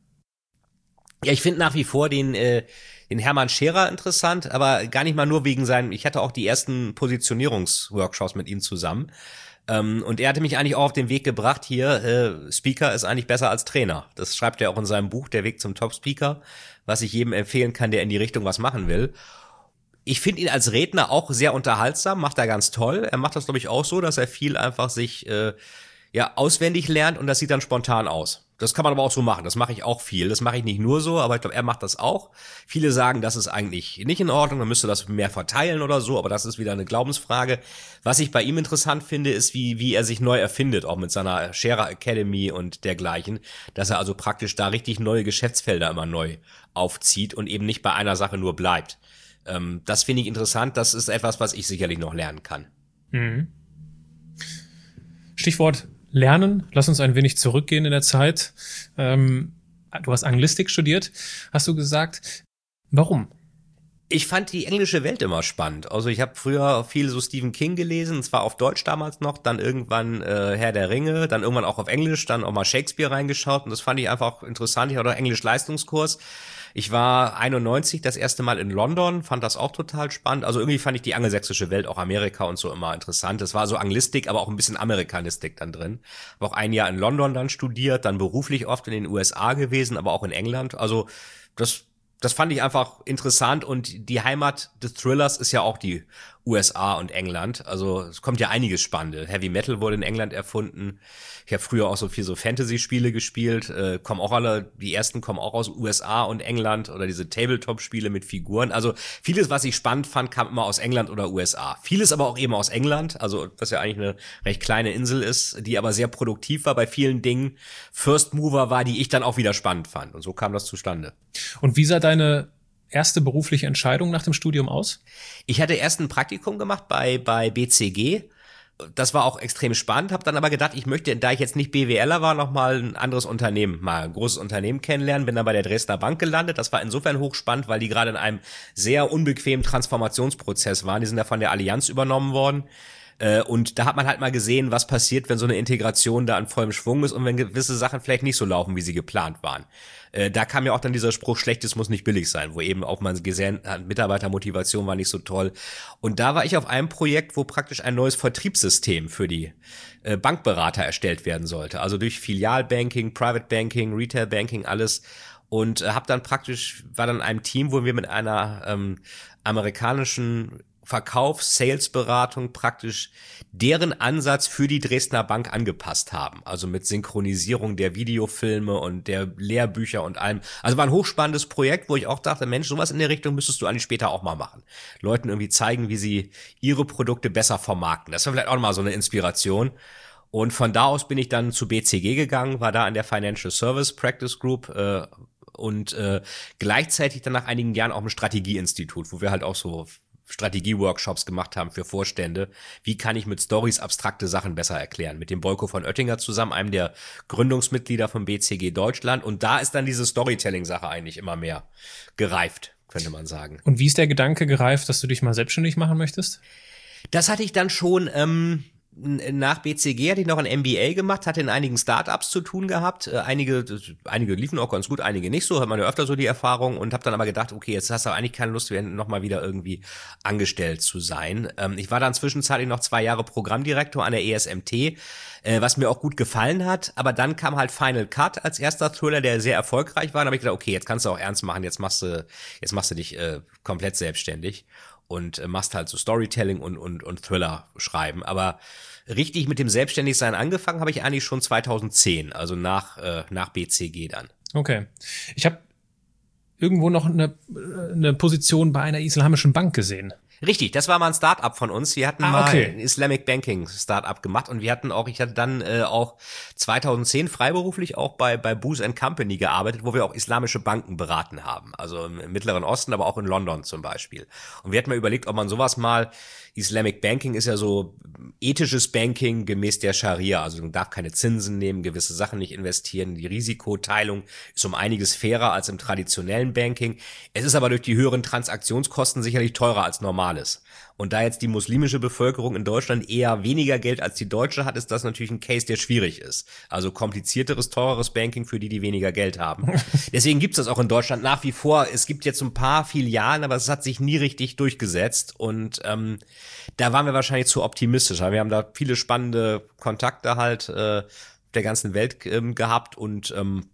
Ja, ich finde nach wie vor den Hermann Scherer interessant, aber gar nicht mal nur wegen ich hatte auch die ersten Positionierungsworkshops mit ihm zusammen. Und er hatte mich eigentlich auch auf den Weg gebracht, Speaker ist eigentlich besser als Trainer. Das schreibt er auch in seinem Buch, Der Weg zum Top-Speaker, was ich jedem empfehlen kann, der in die Richtung was machen will. Ich finde ihn als Redner auch sehr unterhaltsam, macht er ganz toll. Er macht das, glaube ich, auch so, dass er viel einfach sich auswendig lernt und das sieht dann spontan aus. Das kann man aber auch so machen, das mache ich auch viel. Das mache ich nicht nur so, aber ich glaube, er macht das auch. Viele sagen, das ist eigentlich nicht in Ordnung, man müsste das mehr verteilen oder so, aber das ist wieder eine Glaubensfrage. Was ich bei ihm interessant finde, ist, wie er sich neu erfindet, auch mit seiner Scherer Academy und dergleichen, dass er also praktisch da richtig neue Geschäftsfelder immer neu aufzieht und eben nicht bei einer Sache nur bleibt. Das finde ich interessant, das ist etwas, was ich sicherlich noch lernen kann. Mhm. Stichwort Lernen. Lass uns ein wenig zurückgehen in der Zeit. Du hast Anglistik studiert, hast du gesagt. Warum? Ich fand die englische Welt immer spannend. Also ich habe früher viel so Stephen King gelesen, zwar auf Deutsch damals noch, dann irgendwann Herr der Ringe, dann irgendwann auch auf Englisch, dann auch mal Shakespeare reingeschaut und das fand ich einfach interessant. Ich hatte auch Englisch-Leistungskurs. Ich war 91 das erste Mal in London, fand das auch total spannend. Also irgendwie fand ich die angelsächsische Welt, auch Amerika und so immer interessant. Es war so Anglistik, aber auch ein bisschen Amerikanistik dann drin. Habe auch ein Jahr in London dann studiert, dann beruflich oft in den USA gewesen, aber auch in England. Also das fand ich einfach interessant und die Heimat des Thrillers ist ja auch die USA und England. Also es kommt ja einiges Spannende. Heavy Metal wurde in England erfunden. Ich habe früher auch so viel so Fantasy-Spiele gespielt. Die ersten kommen auch aus USA und England oder diese Tabletop-Spiele mit Figuren. Also vieles, was ich spannend fand, kam immer aus England oder USA. Vieles aber auch eben aus England, also was ja eigentlich eine recht kleine Insel ist, die aber sehr produktiv war bei vielen Dingen. First Mover war, die ich dann auch wieder spannend fand. Und so kam das zustande. Und wie sah deine erste berufliche Entscheidung nach dem Studium aus? Ich hatte erst ein Praktikum gemacht bei BCG. das war auch extrem spannend, habe dann aber gedacht, ich möchte, da ich jetzt nicht BWLer war, noch mal ein anderes Unternehmen, mal ein großes Unternehmen kennenlernen, bin dann bei der Dresdner Bank gelandet. Das war insofern hochspannend, weil die gerade in einem sehr unbequemen Transformationsprozess waren. Die sind ja von der Allianz übernommen worden. Und da hat man halt mal gesehen, was passiert, wenn so eine Integration da an vollem Schwung ist und wenn gewisse Sachen vielleicht nicht so laufen, wie sie geplant waren. Da kam ja auch dann dieser Spruch, Schlechtes muss nicht billig sein, wo eben auch man gesehen hat, Mitarbeitermotivation war nicht so toll. Und da war ich auf einem Projekt, wo praktisch ein neues Vertriebssystem für die Bankberater erstellt werden sollte. Also durch Filialbanking, Private Banking, Retail Banking, alles. Und war dann in einem Team, wo wir mit einer amerikanischen Sales-Beratung praktisch deren Ansatz für die Dresdner Bank angepasst haben. Also mit Synchronisierung der Videofilme und der Lehrbücher und allem. Also war ein hochspannendes Projekt, wo ich auch dachte, Mensch, sowas in der Richtung müsstest du eigentlich später auch mal machen. Leuten irgendwie zeigen, wie sie ihre Produkte besser vermarkten. Das war vielleicht auch mal so eine Inspiration. Und von da aus bin ich dann zu BCG gegangen, war da in der Financial Service Practice Group und gleichzeitig dann nach einigen Jahren auch im Strategieinstitut, wo wir halt auch so Strategie-Workshops gemacht haben für Vorstände. Wie kann ich mit Stories abstrakte Sachen besser erklären? Mit dem Boyko von Oettinger zusammen, einem der Gründungsmitglieder vom BCG Deutschland. Und da ist dann diese Storytelling-Sache eigentlich immer mehr gereift, könnte man sagen. Und wie ist der Gedanke gereift, dass du dich mal selbstständig machen möchtest? Das hatte ich dann schon nach BCG hatte ich noch ein MBA gemacht, hatte in einigen Startups zu tun gehabt. Einige liefen auch ganz gut, einige nicht so, hat man ja öfter so die Erfahrung und habe dann aber gedacht, okay, jetzt hast du eigentlich keine Lust, noch mal wieder irgendwie angestellt zu sein. Ich war dann zwischenzeitlich noch 2 Jahre Programmdirektor an der ESMT, was mir auch gut gefallen hat, aber dann kam halt Final Cut als erster Thriller, der sehr erfolgreich war. Dann habe ich gedacht, okay, jetzt kannst du auch ernst machen, jetzt machst du dich komplett selbstständig und machst halt so Storytelling und Thriller schreiben. Aber richtig mit dem Selbstständigsein angefangen habe ich eigentlich schon 2010, also nach BCG dann. Okay. Ich habe irgendwo noch eine Position bei einer islamischen Bank gesehen. Richtig, das war mal ein Start-up von uns. Wir hatten mal ein Islamic Banking Start-up gemacht und ich hatte dann auch 2010 freiberuflich auch bei Booz & Company gearbeitet, wo wir auch islamische Banken beraten haben. Also im Mittleren Osten, aber auch in London zum Beispiel. Und wir hatten mal überlegt, ob man sowas mal, Islamic Banking ist ja so ethisches Banking gemäß der Scharia. Also man darf keine Zinsen nehmen, gewisse Sachen nicht investieren. Die Risikoteilung ist um einiges fairer als im traditionellen Banking. Es ist aber durch die höheren Transaktionskosten sicherlich teurer als normales. Und da jetzt die muslimische Bevölkerung in Deutschland eher weniger Geld als die deutsche hat, ist das natürlich ein Case, der schwierig ist. Also komplizierteres, teureres Banking für die weniger Geld haben. Deswegen gibt's das auch in Deutschland nach wie vor. Es gibt jetzt ein paar Filialen, aber es hat sich nie richtig durchgesetzt. Und da waren wir wahrscheinlich zu optimistisch. Wir haben da viele spannende Kontakte halt der ganzen Welt gehabt und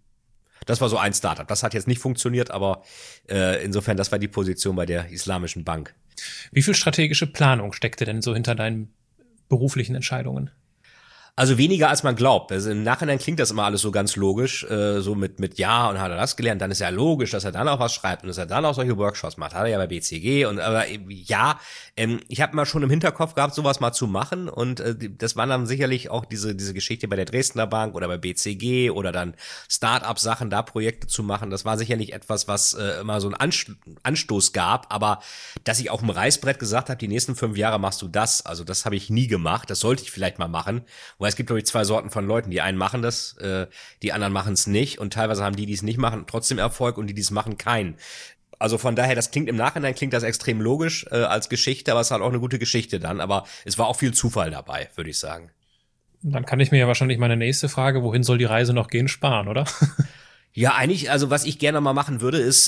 das war so ein Startup. Das hat jetzt nicht funktioniert, aber insofern, das war die Position bei der Islamischen Bank. Wie viel strategische Planung steckte denn so hinter deinen beruflichen Entscheidungen? Also weniger als man glaubt. Also im Nachhinein klingt das immer alles so ganz logisch, so mit ja und hat er das gelernt, dann ist ja logisch, dass er dann auch was schreibt und dass er dann auch solche Workshops macht. Hat er ja bei BCG aber ja, ich habe mal schon im Hinterkopf gehabt, sowas mal zu machen und das waren dann sicherlich auch diese Geschichte bei der Dresdner Bank oder bei BCG oder dann Start-up-Sachen, da Projekte zu machen. Das war sicherlich etwas, was immer so einen Anstoß gab, aber dass ich auf dem Reißbrett gesagt habe, die nächsten 5 Jahre machst du das, also das habe ich nie gemacht, das sollte ich vielleicht mal machen. Weil es gibt, glaube ich, 2 Sorten von Leuten. Die einen machen das, die anderen machen es nicht. Und teilweise haben die es nicht machen, trotzdem Erfolg und die es machen, keinen. Also von daher, das klingt im Nachhinein, klingt das extrem logisch als Geschichte, aber es ist halt auch eine gute Geschichte dann. Aber es war auch viel Zufall dabei, würde ich sagen. Dann kann ich mir ja wahrscheinlich meine nächste Frage, wohin soll die Reise noch gehen, sparen, oder? Ja, eigentlich, also was ich gerne mal machen würde, ist,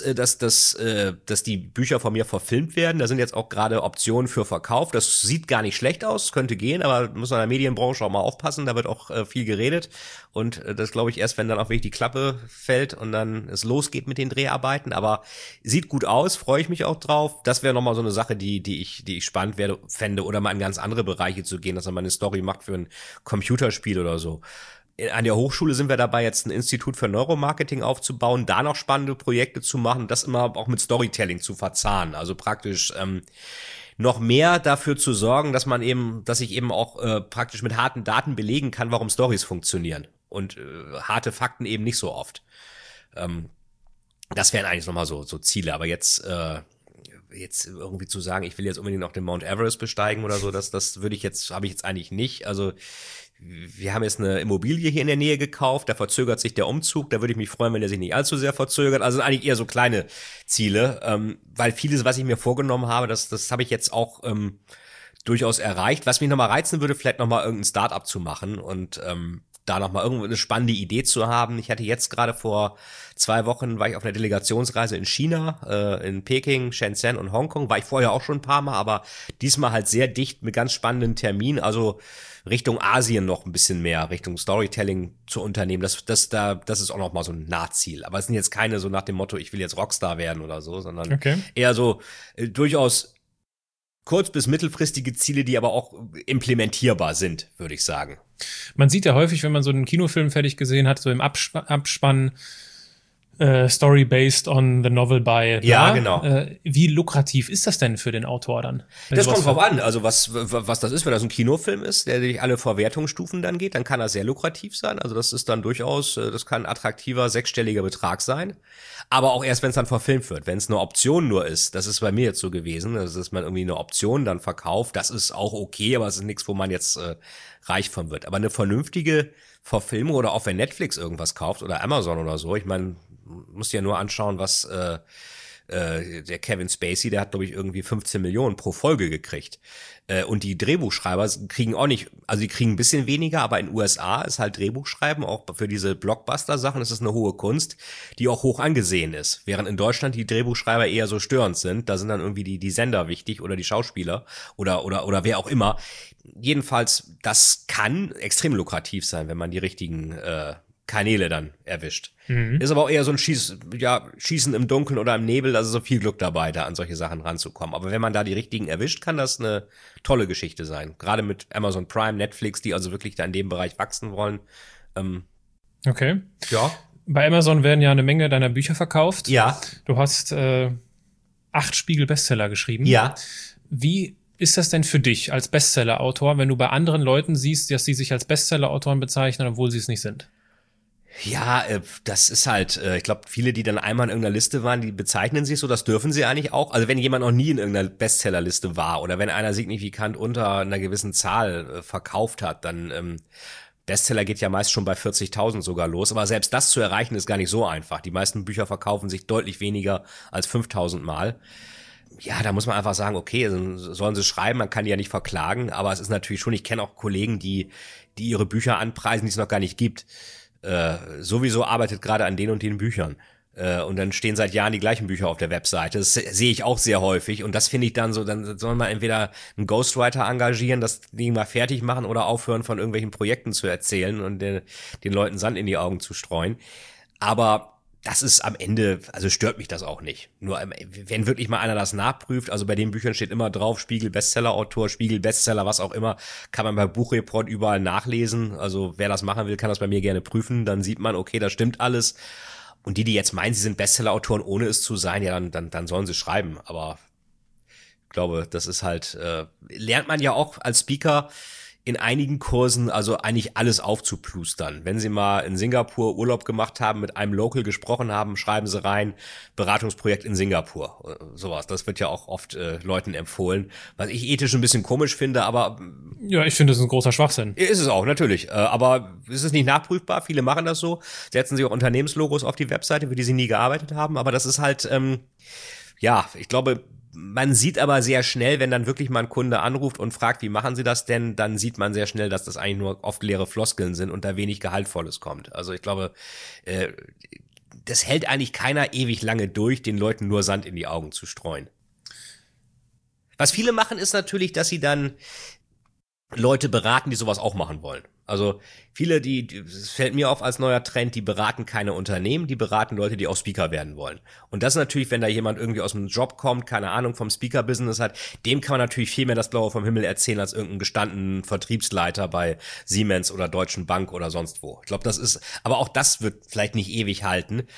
dass die Bücher von mir verfilmt werden. Da sind jetzt auch gerade Optionen für Verkauf. Das sieht gar nicht schlecht aus, könnte gehen, aber muss man in der Medienbranche auch mal aufpassen. Da wird auch viel geredet. Und das glaube ich erst, wenn dann auch wirklich die Klappe fällt und dann es losgeht mit den Dreharbeiten. Aber sieht gut aus, freue ich mich auch drauf. Das wäre nochmal so eine Sache, die ich spannend fände. Oder mal in ganz andere Bereiche zu gehen, dass man mal eine Story macht für ein Computerspiel oder so. An der Hochschule sind wir dabei, jetzt ein Institut für Neuromarketing aufzubauen, da noch spannende Projekte zu machen, das immer auch mit Storytelling zu verzahnen. Also praktisch noch mehr dafür zu sorgen, dass ich eben auch praktisch mit harten Daten belegen kann, warum Stories funktionieren. Und harte Fakten eben nicht so oft. Das wären eigentlich nochmal so Ziele. Aber jetzt jetzt irgendwie zu sagen, ich will jetzt unbedingt noch den Mount Everest besteigen oder so, das habe ich jetzt eigentlich nicht. Also wir haben jetzt eine Immobilie hier in der Nähe gekauft, da verzögert sich der Umzug, da würde ich mich freuen, wenn der sich nicht allzu sehr verzögert. Also eigentlich eher so kleine Ziele, weil vieles, was ich mir vorgenommen habe, das habe ich jetzt auch durchaus erreicht. Was mich nochmal reizen würde, vielleicht nochmal irgendein Start-up zu machen und da nochmal irgendwo eine spannende Idee zu haben. Ich hatte jetzt gerade vor 2 Wochen, war ich auf einer Delegationsreise in China, in Peking, Shenzhen und Hongkong. War ich vorher auch schon ein paar Mal, aber diesmal halt sehr dicht mit ganz spannenden Terminen. Also Richtung Asien noch ein bisschen mehr, Richtung Storytelling zu unternehmen. Das ist auch noch mal so ein Nahziel. Aber es sind jetzt keine so nach dem Motto, ich will jetzt Rockstar werden oder so, sondern eher so durchaus kurz- bis mittelfristige Ziele, die aber auch implementierbar sind, würde ich sagen. Man sieht ja häufig, wenn man so einen Kinofilm fertig gesehen hat, so im Abspann Story based on the novel by. Ja, genau. Wie lukrativ ist das denn für den Autor dann? Das kommt drauf an. Also was das ist, wenn das ein Kinofilm ist, der durch alle Verwertungsstufen dann geht, dann kann das sehr lukrativ sein. Also das ist dann durchaus, das kann ein attraktiver 6-stelliger Betrag sein. Aber auch erst, wenn es dann verfilmt wird. Wenn es eine Option nur ist, das ist bei mir jetzt so gewesen, dass man irgendwie eine Option dann verkauft, das ist auch okay, aber es ist nichts, wo man jetzt reich von wird. Aber eine vernünftige Verfilmung oder auch wenn Netflix irgendwas kauft oder Amazon oder so, ich meine, musst dir ja nur anschauen, was der Kevin Spacey, der hat, glaube ich, irgendwie 15 Millionen pro Folge gekriegt. Und die Drehbuchschreiber kriegen auch nicht, also die kriegen ein bisschen weniger, aber in den USA ist halt Drehbuchschreiben, auch für diese Blockbuster-Sachen, das ist eine hohe Kunst, die auch hoch angesehen ist. Während in Deutschland die Drehbuchschreiber eher so störend sind, da sind dann irgendwie die Sender wichtig oder die Schauspieler oder wer auch immer. Jedenfalls, das kann extrem lukrativ sein, wenn man die richtigen Kanäle dann erwischt. Ist aber auch eher so ein Schießen im Dunkeln oder im Nebel, also so viel Glück dabei, da an solche Sachen ranzukommen. Aber wenn man da die richtigen erwischt, kann das eine tolle Geschichte sein. Gerade mit Amazon Prime, Netflix, die also wirklich da in dem Bereich wachsen wollen. Okay. Ja. Bei Amazon werden ja eine Menge deiner Bücher verkauft. Ja. Du hast 8 Spiegel-Bestseller geschrieben. Ja. Wie ist das denn für dich als Bestseller-Autor, wenn du bei anderen Leuten siehst, dass sie sich als Bestseller-Autoren bezeichnen, obwohl sie es nicht sind? Ja, das ist halt, ich glaube, viele, die dann einmal in irgendeiner Liste waren, die bezeichnen sich so, das dürfen sie eigentlich auch. Also wenn jemand noch nie in irgendeiner Bestsellerliste war oder wenn einer signifikant unter einer gewissen Zahl verkauft hat, dann Bestseller geht ja meist schon bei 40.000 sogar los. Aber selbst das zu erreichen ist gar nicht so einfach. Die meisten Bücher verkaufen sich deutlich weniger als 5.000 Mal. Ja, da muss man einfach sagen, okay, sollen sie schreiben, man kann die ja nicht verklagen. Aber es ist natürlich schon, ich kenne auch Kollegen, die ihre Bücher anpreisen, die es noch gar nicht gibt. Sowieso arbeitet gerade an den und den Büchern. Und dann stehen seit Jahren die gleichen Bücher auf der Webseite. Das sehe ich auch sehr häufig. Und das finde ich dann so, dann soll man entweder einen Ghostwriter engagieren, das Ding mal fertig machen oder aufhören, von irgendwelchen Projekten zu erzählen und den Leuten Sand in die Augen zu streuen. Aber das ist am Ende, also stört mich das auch nicht. Nur wenn wirklich mal einer das nachprüft, also bei den Büchern steht immer drauf, Spiegel Bestseller-Autor, Spiegel Bestseller, was auch immer, kann man bei Buchreport überall nachlesen. Also wer das machen will, kann das bei mir gerne prüfen. Dann sieht man, okay, das stimmt alles. Und die jetzt meinen, sie sind Bestseller-Autoren, ohne es zu sein, ja, dann sollen sie schreiben. Aber ich glaube, das ist halt, lernt man ja auch als Speaker in einigen Kursen also eigentlich alles aufzuplustern. Wenn Sie mal in Singapur Urlaub gemacht haben, mit einem Local gesprochen haben, schreiben Sie rein, Beratungsprojekt in Singapur. Sowas, das wird ja auch oft Leuten empfohlen, was ich ethisch ein bisschen komisch finde, aber ja, ich finde, das ist ein großer Schwachsinn. Ist es auch, natürlich. Aber es ist nicht nachprüfbar, viele machen das so, setzen sich auch Unternehmenslogos auf die Webseite, für die sie nie gearbeitet haben, aber das ist halt, ja, ich glaube, man sieht aber sehr schnell, wenn dann wirklich mal ein Kunde anruft und fragt, wie machen Sie das denn, dann sieht man sehr schnell, dass das eigentlich nur oft leere Floskeln sind und da wenig Gehaltvolles kommt. Also ich glaube, das hält eigentlich keiner ewig lange durch, den Leuten nur Sand in die Augen zu streuen. Was viele machen, ist natürlich, dass sie dann Leute beraten, die sowas auch machen wollen. Also viele, es fällt mir auf als neuer Trend, die beraten keine Unternehmen, die beraten Leute, die auch Speaker werden wollen. Und das natürlich, wenn da jemand irgendwie aus einem Job kommt, keine Ahnung, vom Speaker-Business hat, dem kann man natürlich viel mehr das Blaue vom Himmel erzählen, als irgendeinen gestandenen Vertriebsleiter bei Siemens oder Deutschen Bank oder sonst wo. Ich glaube, aber auch das wird vielleicht nicht ewig halten.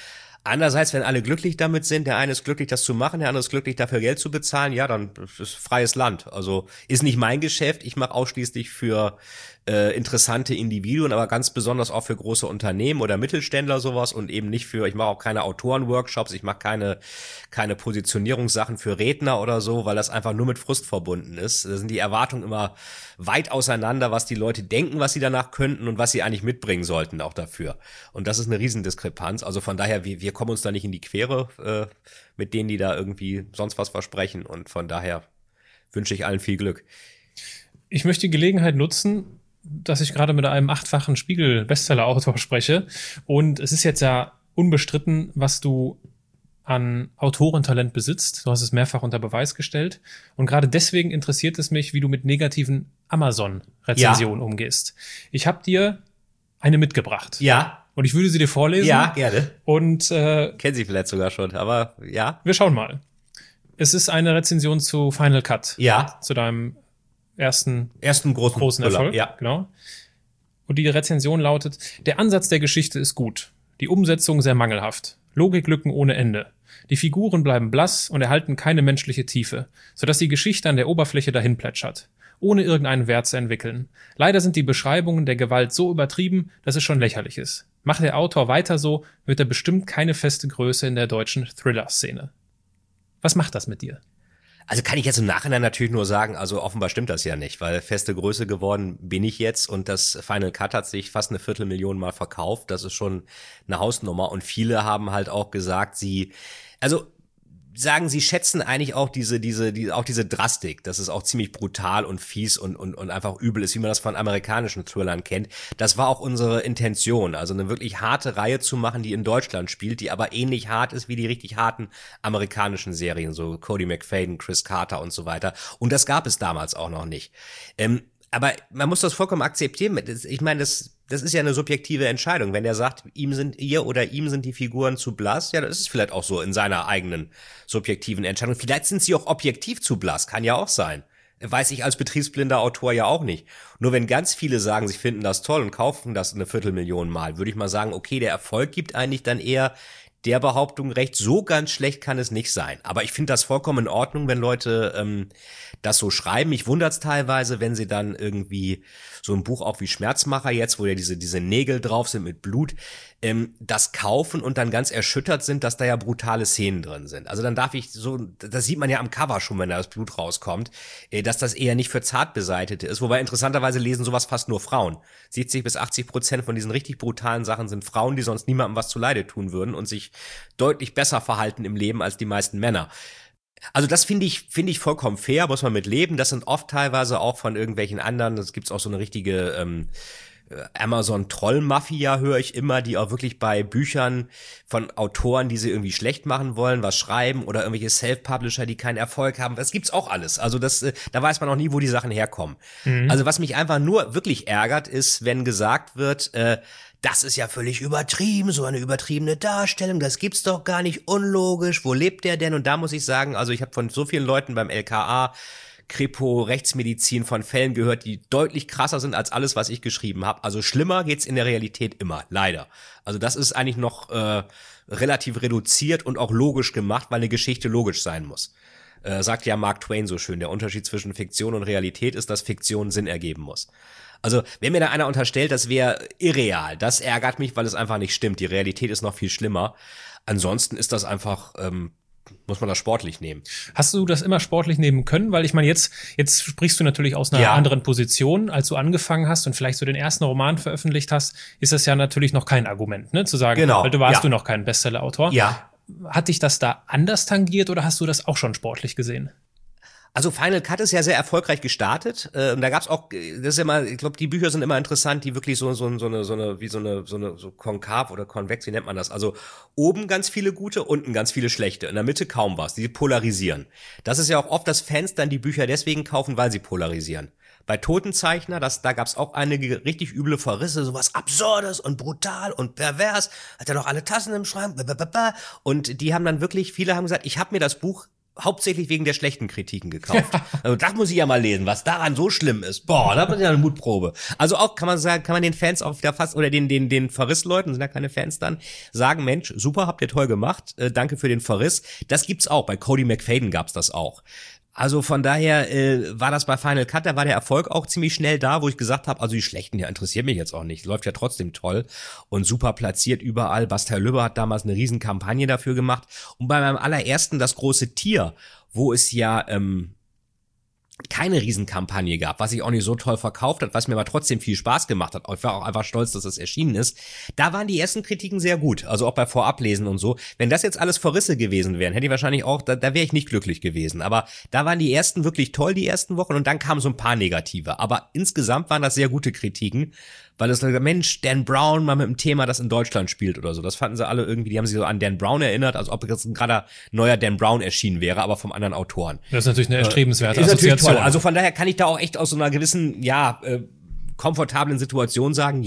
Andererseits, wenn alle glücklich damit sind, der eine ist glücklich, das zu machen, der andere ist glücklich, dafür Geld zu bezahlen, ja, dann ist es freies Land. Also ist nicht mein Geschäft, ich mache ausschließlich für interessante Individuen, aber ganz besonders auch für große Unternehmen oder Mittelständler sowas und eben nicht ich mache auch keine Autorenworkshops, ich mache keine Positionierungssachen für Redner oder so, weil das einfach nur mit Frust verbunden ist. Da sind die Erwartungen immer weit auseinander, was die Leute denken, was sie danach könnten und was sie eigentlich mitbringen sollten auch dafür. Und das ist eine Riesendiskrepanz. Also von daher, wir kommen uns da nicht in die Quere mit denen, die da irgendwie sonst was versprechen und von daher wünsche ich allen viel Glück. Ich möchte die Gelegenheit nutzen, dass ich gerade mit einem 8-fachen Spiegel-Bestseller-Autor spreche. Und es ist jetzt ja unbestritten, was du an Autorentalent besitzt. Du hast es mehrfach unter Beweis gestellt. Und gerade deswegen interessiert es mich, wie du mit negativen Amazon-Rezensionen umgehst. Ich habe dir eine mitgebracht. Ja. Und ich würde sie dir vorlesen. Ja, gerne. Und kennen sie vielleicht sogar schon, aber ja. Wir schauen mal. Es ist eine Rezension zu Final Cut. Ja. Zu deinem ersten großen Erfolg. Ja. Genau. Und die Rezension lautet: Der Ansatz der Geschichte ist gut. Die Umsetzung sehr mangelhaft. Logiklücken ohne Ende. Die Figuren bleiben blass und erhalten keine menschliche Tiefe, sodass die Geschichte an der Oberfläche dahin plätschert, ohne irgendeinen Wert zu entwickeln. Leider sind die Beschreibungen der Gewalt so übertrieben, dass es schon lächerlich ist. Macht der Autor weiter so, wird er bestimmt keine feste Größe in der deutschen Thriller-Szene. Was macht das mit dir? Also kann ich jetzt im Nachhinein natürlich nur sagen, also offenbar stimmt das ja nicht, weil feste Größe geworden bin ich jetzt und das Final Cut hat sich fast 250.000 Mal verkauft. Das ist schon eine Hausnummer und viele haben halt auch gesagt, sie schätzen eigentlich auch diese Drastik, dass es auch ziemlich brutal und fies und einfach übel ist, wie man das von amerikanischen Thrillern kennt. Das war auch unsere Intention, also eine wirklich harte Reihe zu machen, die in Deutschland spielt, die aber ähnlich hart ist wie die richtig harten amerikanischen Serien, so Cody McFadden, Chris Carter und so weiter. Und das gab es damals auch noch nicht. Aber man muss das vollkommen akzeptieren. Ich meine, das ist ja eine subjektive Entscheidung. Wenn er sagt, ihm sind die Figuren zu blass, ja, das ist vielleicht auch so in seiner eigenen subjektiven Entscheidung. Vielleicht sind sie auch objektiv zu blass, kann ja auch sein. Weiß ich als betriebsblinder Autor ja auch nicht. Nur wenn ganz viele sagen, sie finden das toll und kaufen das 250.000 Mal, würde ich mal sagen, okay, der Erfolg gibt eigentlich dann eher der Behauptung recht, so ganz schlecht kann es nicht sein. Aber ich finde das vollkommen in Ordnung, wenn Leute das so schreiben. Mich wundert's teilweise, wenn sie dann irgendwie so ein Buch auch wie Schmerzmacher jetzt, wo ja diese Nägel drauf sind mit Blut, das kaufen und dann ganz erschüttert sind, dass da ja brutale Szenen drin sind. Also dann das sieht man ja am Cover schon, wenn da das Blut rauskommt, dass das eher nicht für Zartbeseitete ist. Wobei interessanterweise lesen sowas fast nur Frauen. 70-80% von diesen richtig brutalen Sachen sind Frauen, die sonst niemandem was zuleide tun würden und sich deutlich besser verhalten im Leben als die meisten Männer. Also das finde ich vollkommen fair, muss man mit leben. Das sind oft teilweise auch von irgendwelchen anderen, das gibt's auch so eine richtige Amazon-Troll-Mafia, höre ich immer, die auch wirklich bei Büchern von Autoren, die sie irgendwie schlecht machen wollen, was schreiben oder irgendwelche Self-Publisher, die keinen Erfolg haben. Das gibt's auch alles. Also da weiß man auch nie, wo die Sachen herkommen. Mhm. Also was mich einfach nur wirklich ärgert, ist, wenn gesagt wird, das ist ja völlig übertrieben, so eine übertriebene Darstellung, das gibt's doch gar nicht, unlogisch, wo lebt der denn? Und da muss ich sagen, also ich habe von so vielen Leuten beim LKA, Kripo, Rechtsmedizin von Fällen gehört, die deutlich krasser sind als alles, was ich geschrieben habe. Also schlimmer geht's in der Realität immer, leider. Also das ist eigentlich noch relativ reduziert und auch logisch gemacht, weil eine Geschichte logisch sein muss. Sagt ja Mark Twain so schön, der Unterschied zwischen Fiktion und Realität ist, dass Fiktion Sinn ergeben muss. Also wenn mir da einer unterstellt, das wäre irreal, das ärgert mich, weil es einfach nicht stimmt. Die Realität ist noch viel schlimmer. Ansonsten ist das einfach, muss man das sportlich nehmen. Hast du das immer sportlich nehmen können? Weil ich meine, jetzt sprichst du natürlich aus einer anderen Position, als du angefangen hast und vielleicht so den ersten Roman veröffentlicht hast, ist das ja natürlich noch kein Argument, ne? Zu sagen, genau, weil du warst du noch kein Bestseller-Autor. Ja. Hat dich das da anders tangiert oder hast du das auch schon sportlich gesehen? Also Final Cut ist ja sehr erfolgreich gestartet. Und da gab's auch, das ist ja immer, ich glaube, die Bücher sind immer interessant, die wirklich so konkav oder konvex, wie nennt man das? Also oben ganz viele gute, unten ganz viele schlechte, in der Mitte kaum was. Die polarisieren. Das ist ja auch oft, dass Fans dann die Bücher deswegen kaufen, weil sie polarisieren. Bei Totenzeichner, da gab's auch einige richtig üble Verrisse, sowas Absurdes und brutal und pervers. Hat er noch alle Tassen im Schrank, und die haben dann wirklich, viele haben gesagt, ich habe mir das Buch hauptsächlich wegen der schlechten Kritiken gekauft. Also das muss ich ja mal lesen, was daran so schlimm ist. Boah, da ist ja eine Mutprobe. Also auch kann man sagen, kann man den Fans auch wieder fast, oder den Verrissleuten, sind ja keine Fans dann, sagen, Mensch, super, habt ihr toll gemacht, danke für den Verriss. Das gibt's auch, bei Cody McFadden gab's das auch. Also von daher war das bei Final Cut, da war der Erfolg auch ziemlich schnell da, wo ich gesagt habe, also die Schlechten, ja, interessiert mich jetzt auch nicht. Läuft ja trotzdem toll und super platziert überall. Bastei Lübbe hat damals eine riesen Kampagne dafür gemacht. Und bei meinem allerersten, das große Tier, wo es ja keine Riesenkampagne gab, was sich auch nicht so toll verkauft hat, was mir aber trotzdem viel Spaß gemacht hat. Ich war auch einfach stolz, dass das erschienen ist. Da waren die ersten Kritiken sehr gut, also auch bei Vorablesen und so. Wenn das jetzt alles Verrisse gewesen wären, hätte ich wahrscheinlich auch, da wäre ich nicht glücklich gewesen. Aber da waren die ersten wirklich toll, die ersten Wochen, und dann kamen so ein paar negative. Aber insgesamt waren das sehr gute Kritiken, weil es Mensch, Dan Brown mal mit einem Thema, das in Deutschland spielt oder so. Das fanden sie alle irgendwie, die haben sich so an Dan Brown erinnert, als ob jetzt gerade neuer Dan Brown erschienen wäre, aber vom anderen Autoren. Das ist natürlich eine erstrebenswerte Assoziation. Assoziation. Ist natürlich toll. Also von daher kann ich da auch echt aus so einer gewissen, komfortablen Situation sagen,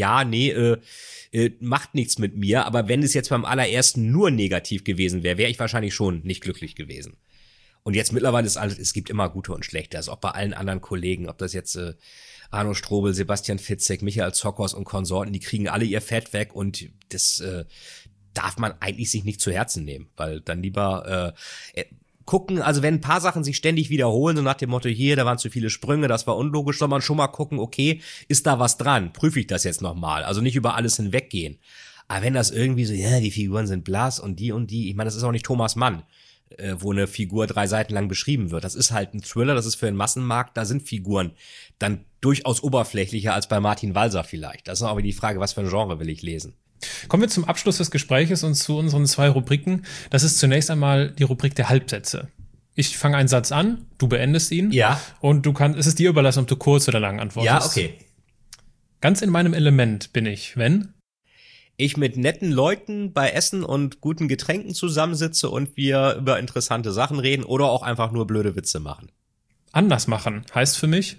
macht nichts mit mir. Aber wenn es jetzt beim allerersten nur negativ gewesen wäre, wäre ich wahrscheinlich schon nicht glücklich gewesen. Und jetzt mittlerweile ist alles, es gibt immer gute und schlechte, also auch bei allen anderen Kollegen, ob das jetzt Arno Strobel, Sebastian Fitzek, Michael Zockers und Konsorten, die kriegen alle ihr Fett weg, und das darf man eigentlich sich nicht zu Herzen nehmen, weil dann lieber gucken, also wenn ein paar Sachen sich ständig wiederholen, so nach dem Motto, hier, da waren zu viele Sprünge, das war unlogisch, soll man schon mal gucken, okay, ist da was dran, prüfe ich das jetzt nochmal, also nicht über alles hinweggehen. Aber wenn das irgendwie so, ja, die Figuren sind blass und die, ich meine, das ist auch nicht Thomas Mann, wo eine Figur 3 Seiten lang beschrieben wird. Das ist halt ein Thriller, das ist für den Massenmarkt, da sind Figuren dann durchaus oberflächlicher als bei Martin Walser vielleicht. Das ist auch wieder die Frage, was für ein Genre will ich lesen. Kommen wir zum Abschluss des Gespräches und zu unseren 2 Rubriken. Das ist zunächst einmal die Rubrik der Halbsätze. Ich fange einen Satz an, du beendest ihn. Ja. Und es ist dir überlassen, ob du kurz oder lang antwortest. Ja, okay. Ganz in meinem Element bin ich, wenn ich mit netten Leuten bei Essen und guten Getränken zusammensitze und wir über interessante Sachen reden oder auch einfach nur blöde Witze machen. Anders machen heißt für mich,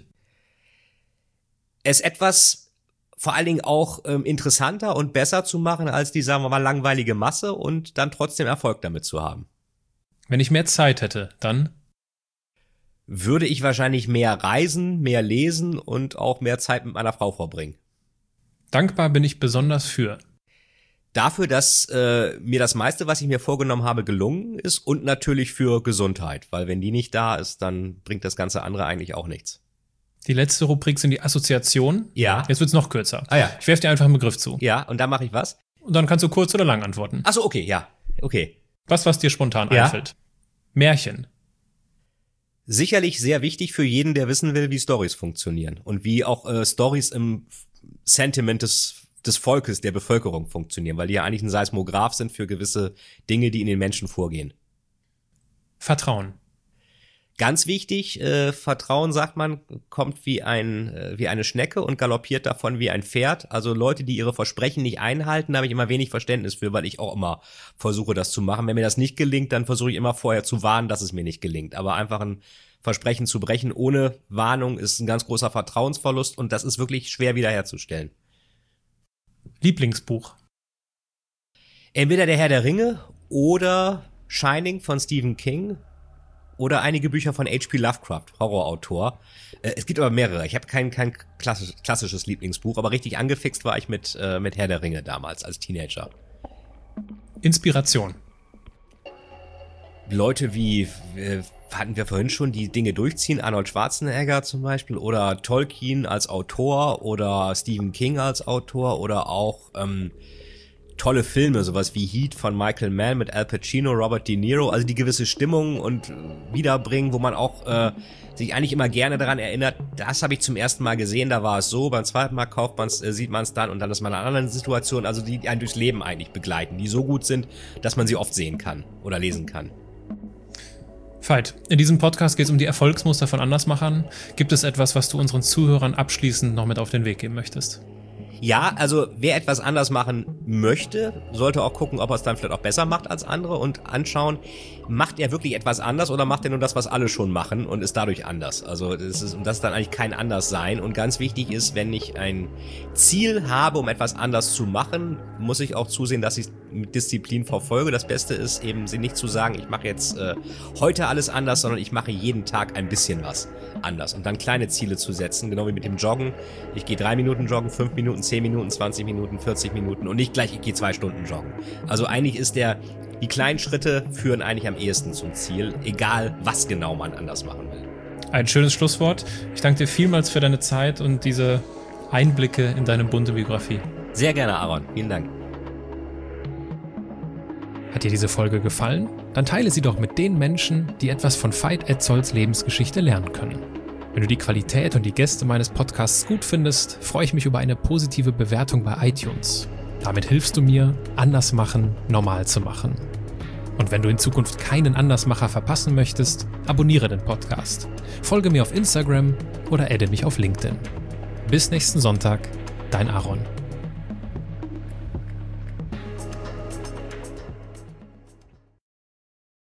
es etwas vor allen Dingen auch interessanter und besser zu machen als die, sagen wir mal, langweilige Masse und dann trotzdem Erfolg damit zu haben. Wenn ich mehr Zeit hätte, dann würde ich wahrscheinlich mehr reisen, mehr lesen und auch mehr Zeit mit meiner Frau verbringen. Dankbar bin ich besonders für dafür, dass mir das meiste, was ich mir vorgenommen habe, gelungen ist, und natürlich für Gesundheit, weil wenn die nicht da ist, dann bringt das ganze andere eigentlich auch nichts. Die letzte Rubrik sind die Assoziationen. Ja. Jetzt wird's noch kürzer. Ah ja. Ich werfe dir einfach einen Begriff zu. Ja, und dann mache ich was? Und dann kannst du kurz oder lang antworten. Ach so, okay, ja. Okay. Was dir spontan einfällt. Märchen. Sicherlich sehr wichtig für jeden, der wissen will, wie Storys funktionieren und wie auch Storys im Sentiment des Volkes, der Bevölkerung funktionieren, weil die ja eigentlich ein Seismograph sind für gewisse Dinge, die in den Menschen vorgehen. Vertrauen. Ganz wichtig, Vertrauen, sagt man, kommt wie eine Schnecke und galoppiert davon wie ein Pferd. Also Leute, die ihre Versprechen nicht einhalten, da habe ich immer wenig Verständnis für, weil ich auch immer versuche, das zu machen. Wenn mir das nicht gelingt, dann versuche ich immer vorher zu warnen, dass es mir nicht gelingt. Aber einfach ein Versprechen zu brechen ohne Warnung ist ein ganz großer Vertrauensverlust, und das ist wirklich schwer wiederherzustellen. Lieblingsbuch. Entweder Der Herr der Ringe oder Shining von Stephen King oder einige Bücher von H.P. Lovecraft, Horrorautor. Es gibt aber mehrere. Ich habe kein klassisches Lieblingsbuch, aber richtig angefixt war ich mit Herr der Ringe damals als Teenager. Inspiration. Leute wie, hatten wir vorhin schon, die Dinge durchziehen, Arnold Schwarzenegger zum Beispiel, oder Tolkien als Autor oder Stephen King als Autor oder auch tolle Filme, sowas wie Heat von Michael Mann mit Al Pacino, Robert De Niro, also die gewisse Stimmung und wiederbringen, wo man auch sich eigentlich immer gerne daran erinnert, das habe ich zum ersten Mal gesehen, da war es so, beim zweiten Mal sieht man es dann und dann ist man in einer anderen Situation, also die einen durchs Leben eigentlich begleiten, die so gut sind, dass man sie oft sehen kann oder lesen kann. Veit, in diesem Podcast geht es um die Erfolgsmuster von Andersmachern. Gibt es etwas, was du unseren Zuhörern abschließend noch mit auf den Weg geben möchtest? Ja, also wer etwas anders machen möchte, sollte auch gucken, ob er es dann vielleicht auch besser macht als andere und anschauen, macht er wirklich etwas anders oder macht er nur das, was alle schon machen und ist dadurch anders. Also das ist dann eigentlich kein Anderssein. Und ganz wichtig ist, wenn ich ein Ziel habe, um etwas anders zu machen, muss ich auch zusehen, dass ich mit Disziplin verfolge. Das Beste ist eben nicht zu sagen, ich mache jetzt heute alles anders, sondern ich mache jeden Tag ein bisschen was anders. Und dann kleine Ziele zu setzen, genau wie mit dem Joggen. Ich gehe 3 Minuten joggen, 5 Minuten, 10 Minuten, 20 Minuten, 40 Minuten und nicht gleich, ich gehe 2 Stunden joggen. Also eigentlich ist die kleinen Schritte führen eigentlich am ehesten zum Ziel, egal was genau man anders machen will. Ein schönes Schlusswort. Ich danke dir vielmals für deine Zeit und diese Einblicke in deine bunte Biografie. Sehr gerne, Aaron. Vielen Dank. Hat dir diese Folge gefallen? Dann teile sie doch mit den Menschen, die etwas von Veit Etzolds Lebensgeschichte lernen können. Wenn du die Qualität und die Gäste meines Podcasts gut findest, freue ich mich über eine positive Bewertung bei iTunes. Damit hilfst du mir, Andersmachen normal zu machen. Und wenn du in Zukunft keinen Andersmacher verpassen möchtest, abonniere den Podcast. Folge mir auf Instagram oder adde mich auf LinkedIn. Bis nächsten Sonntag, dein Aaron.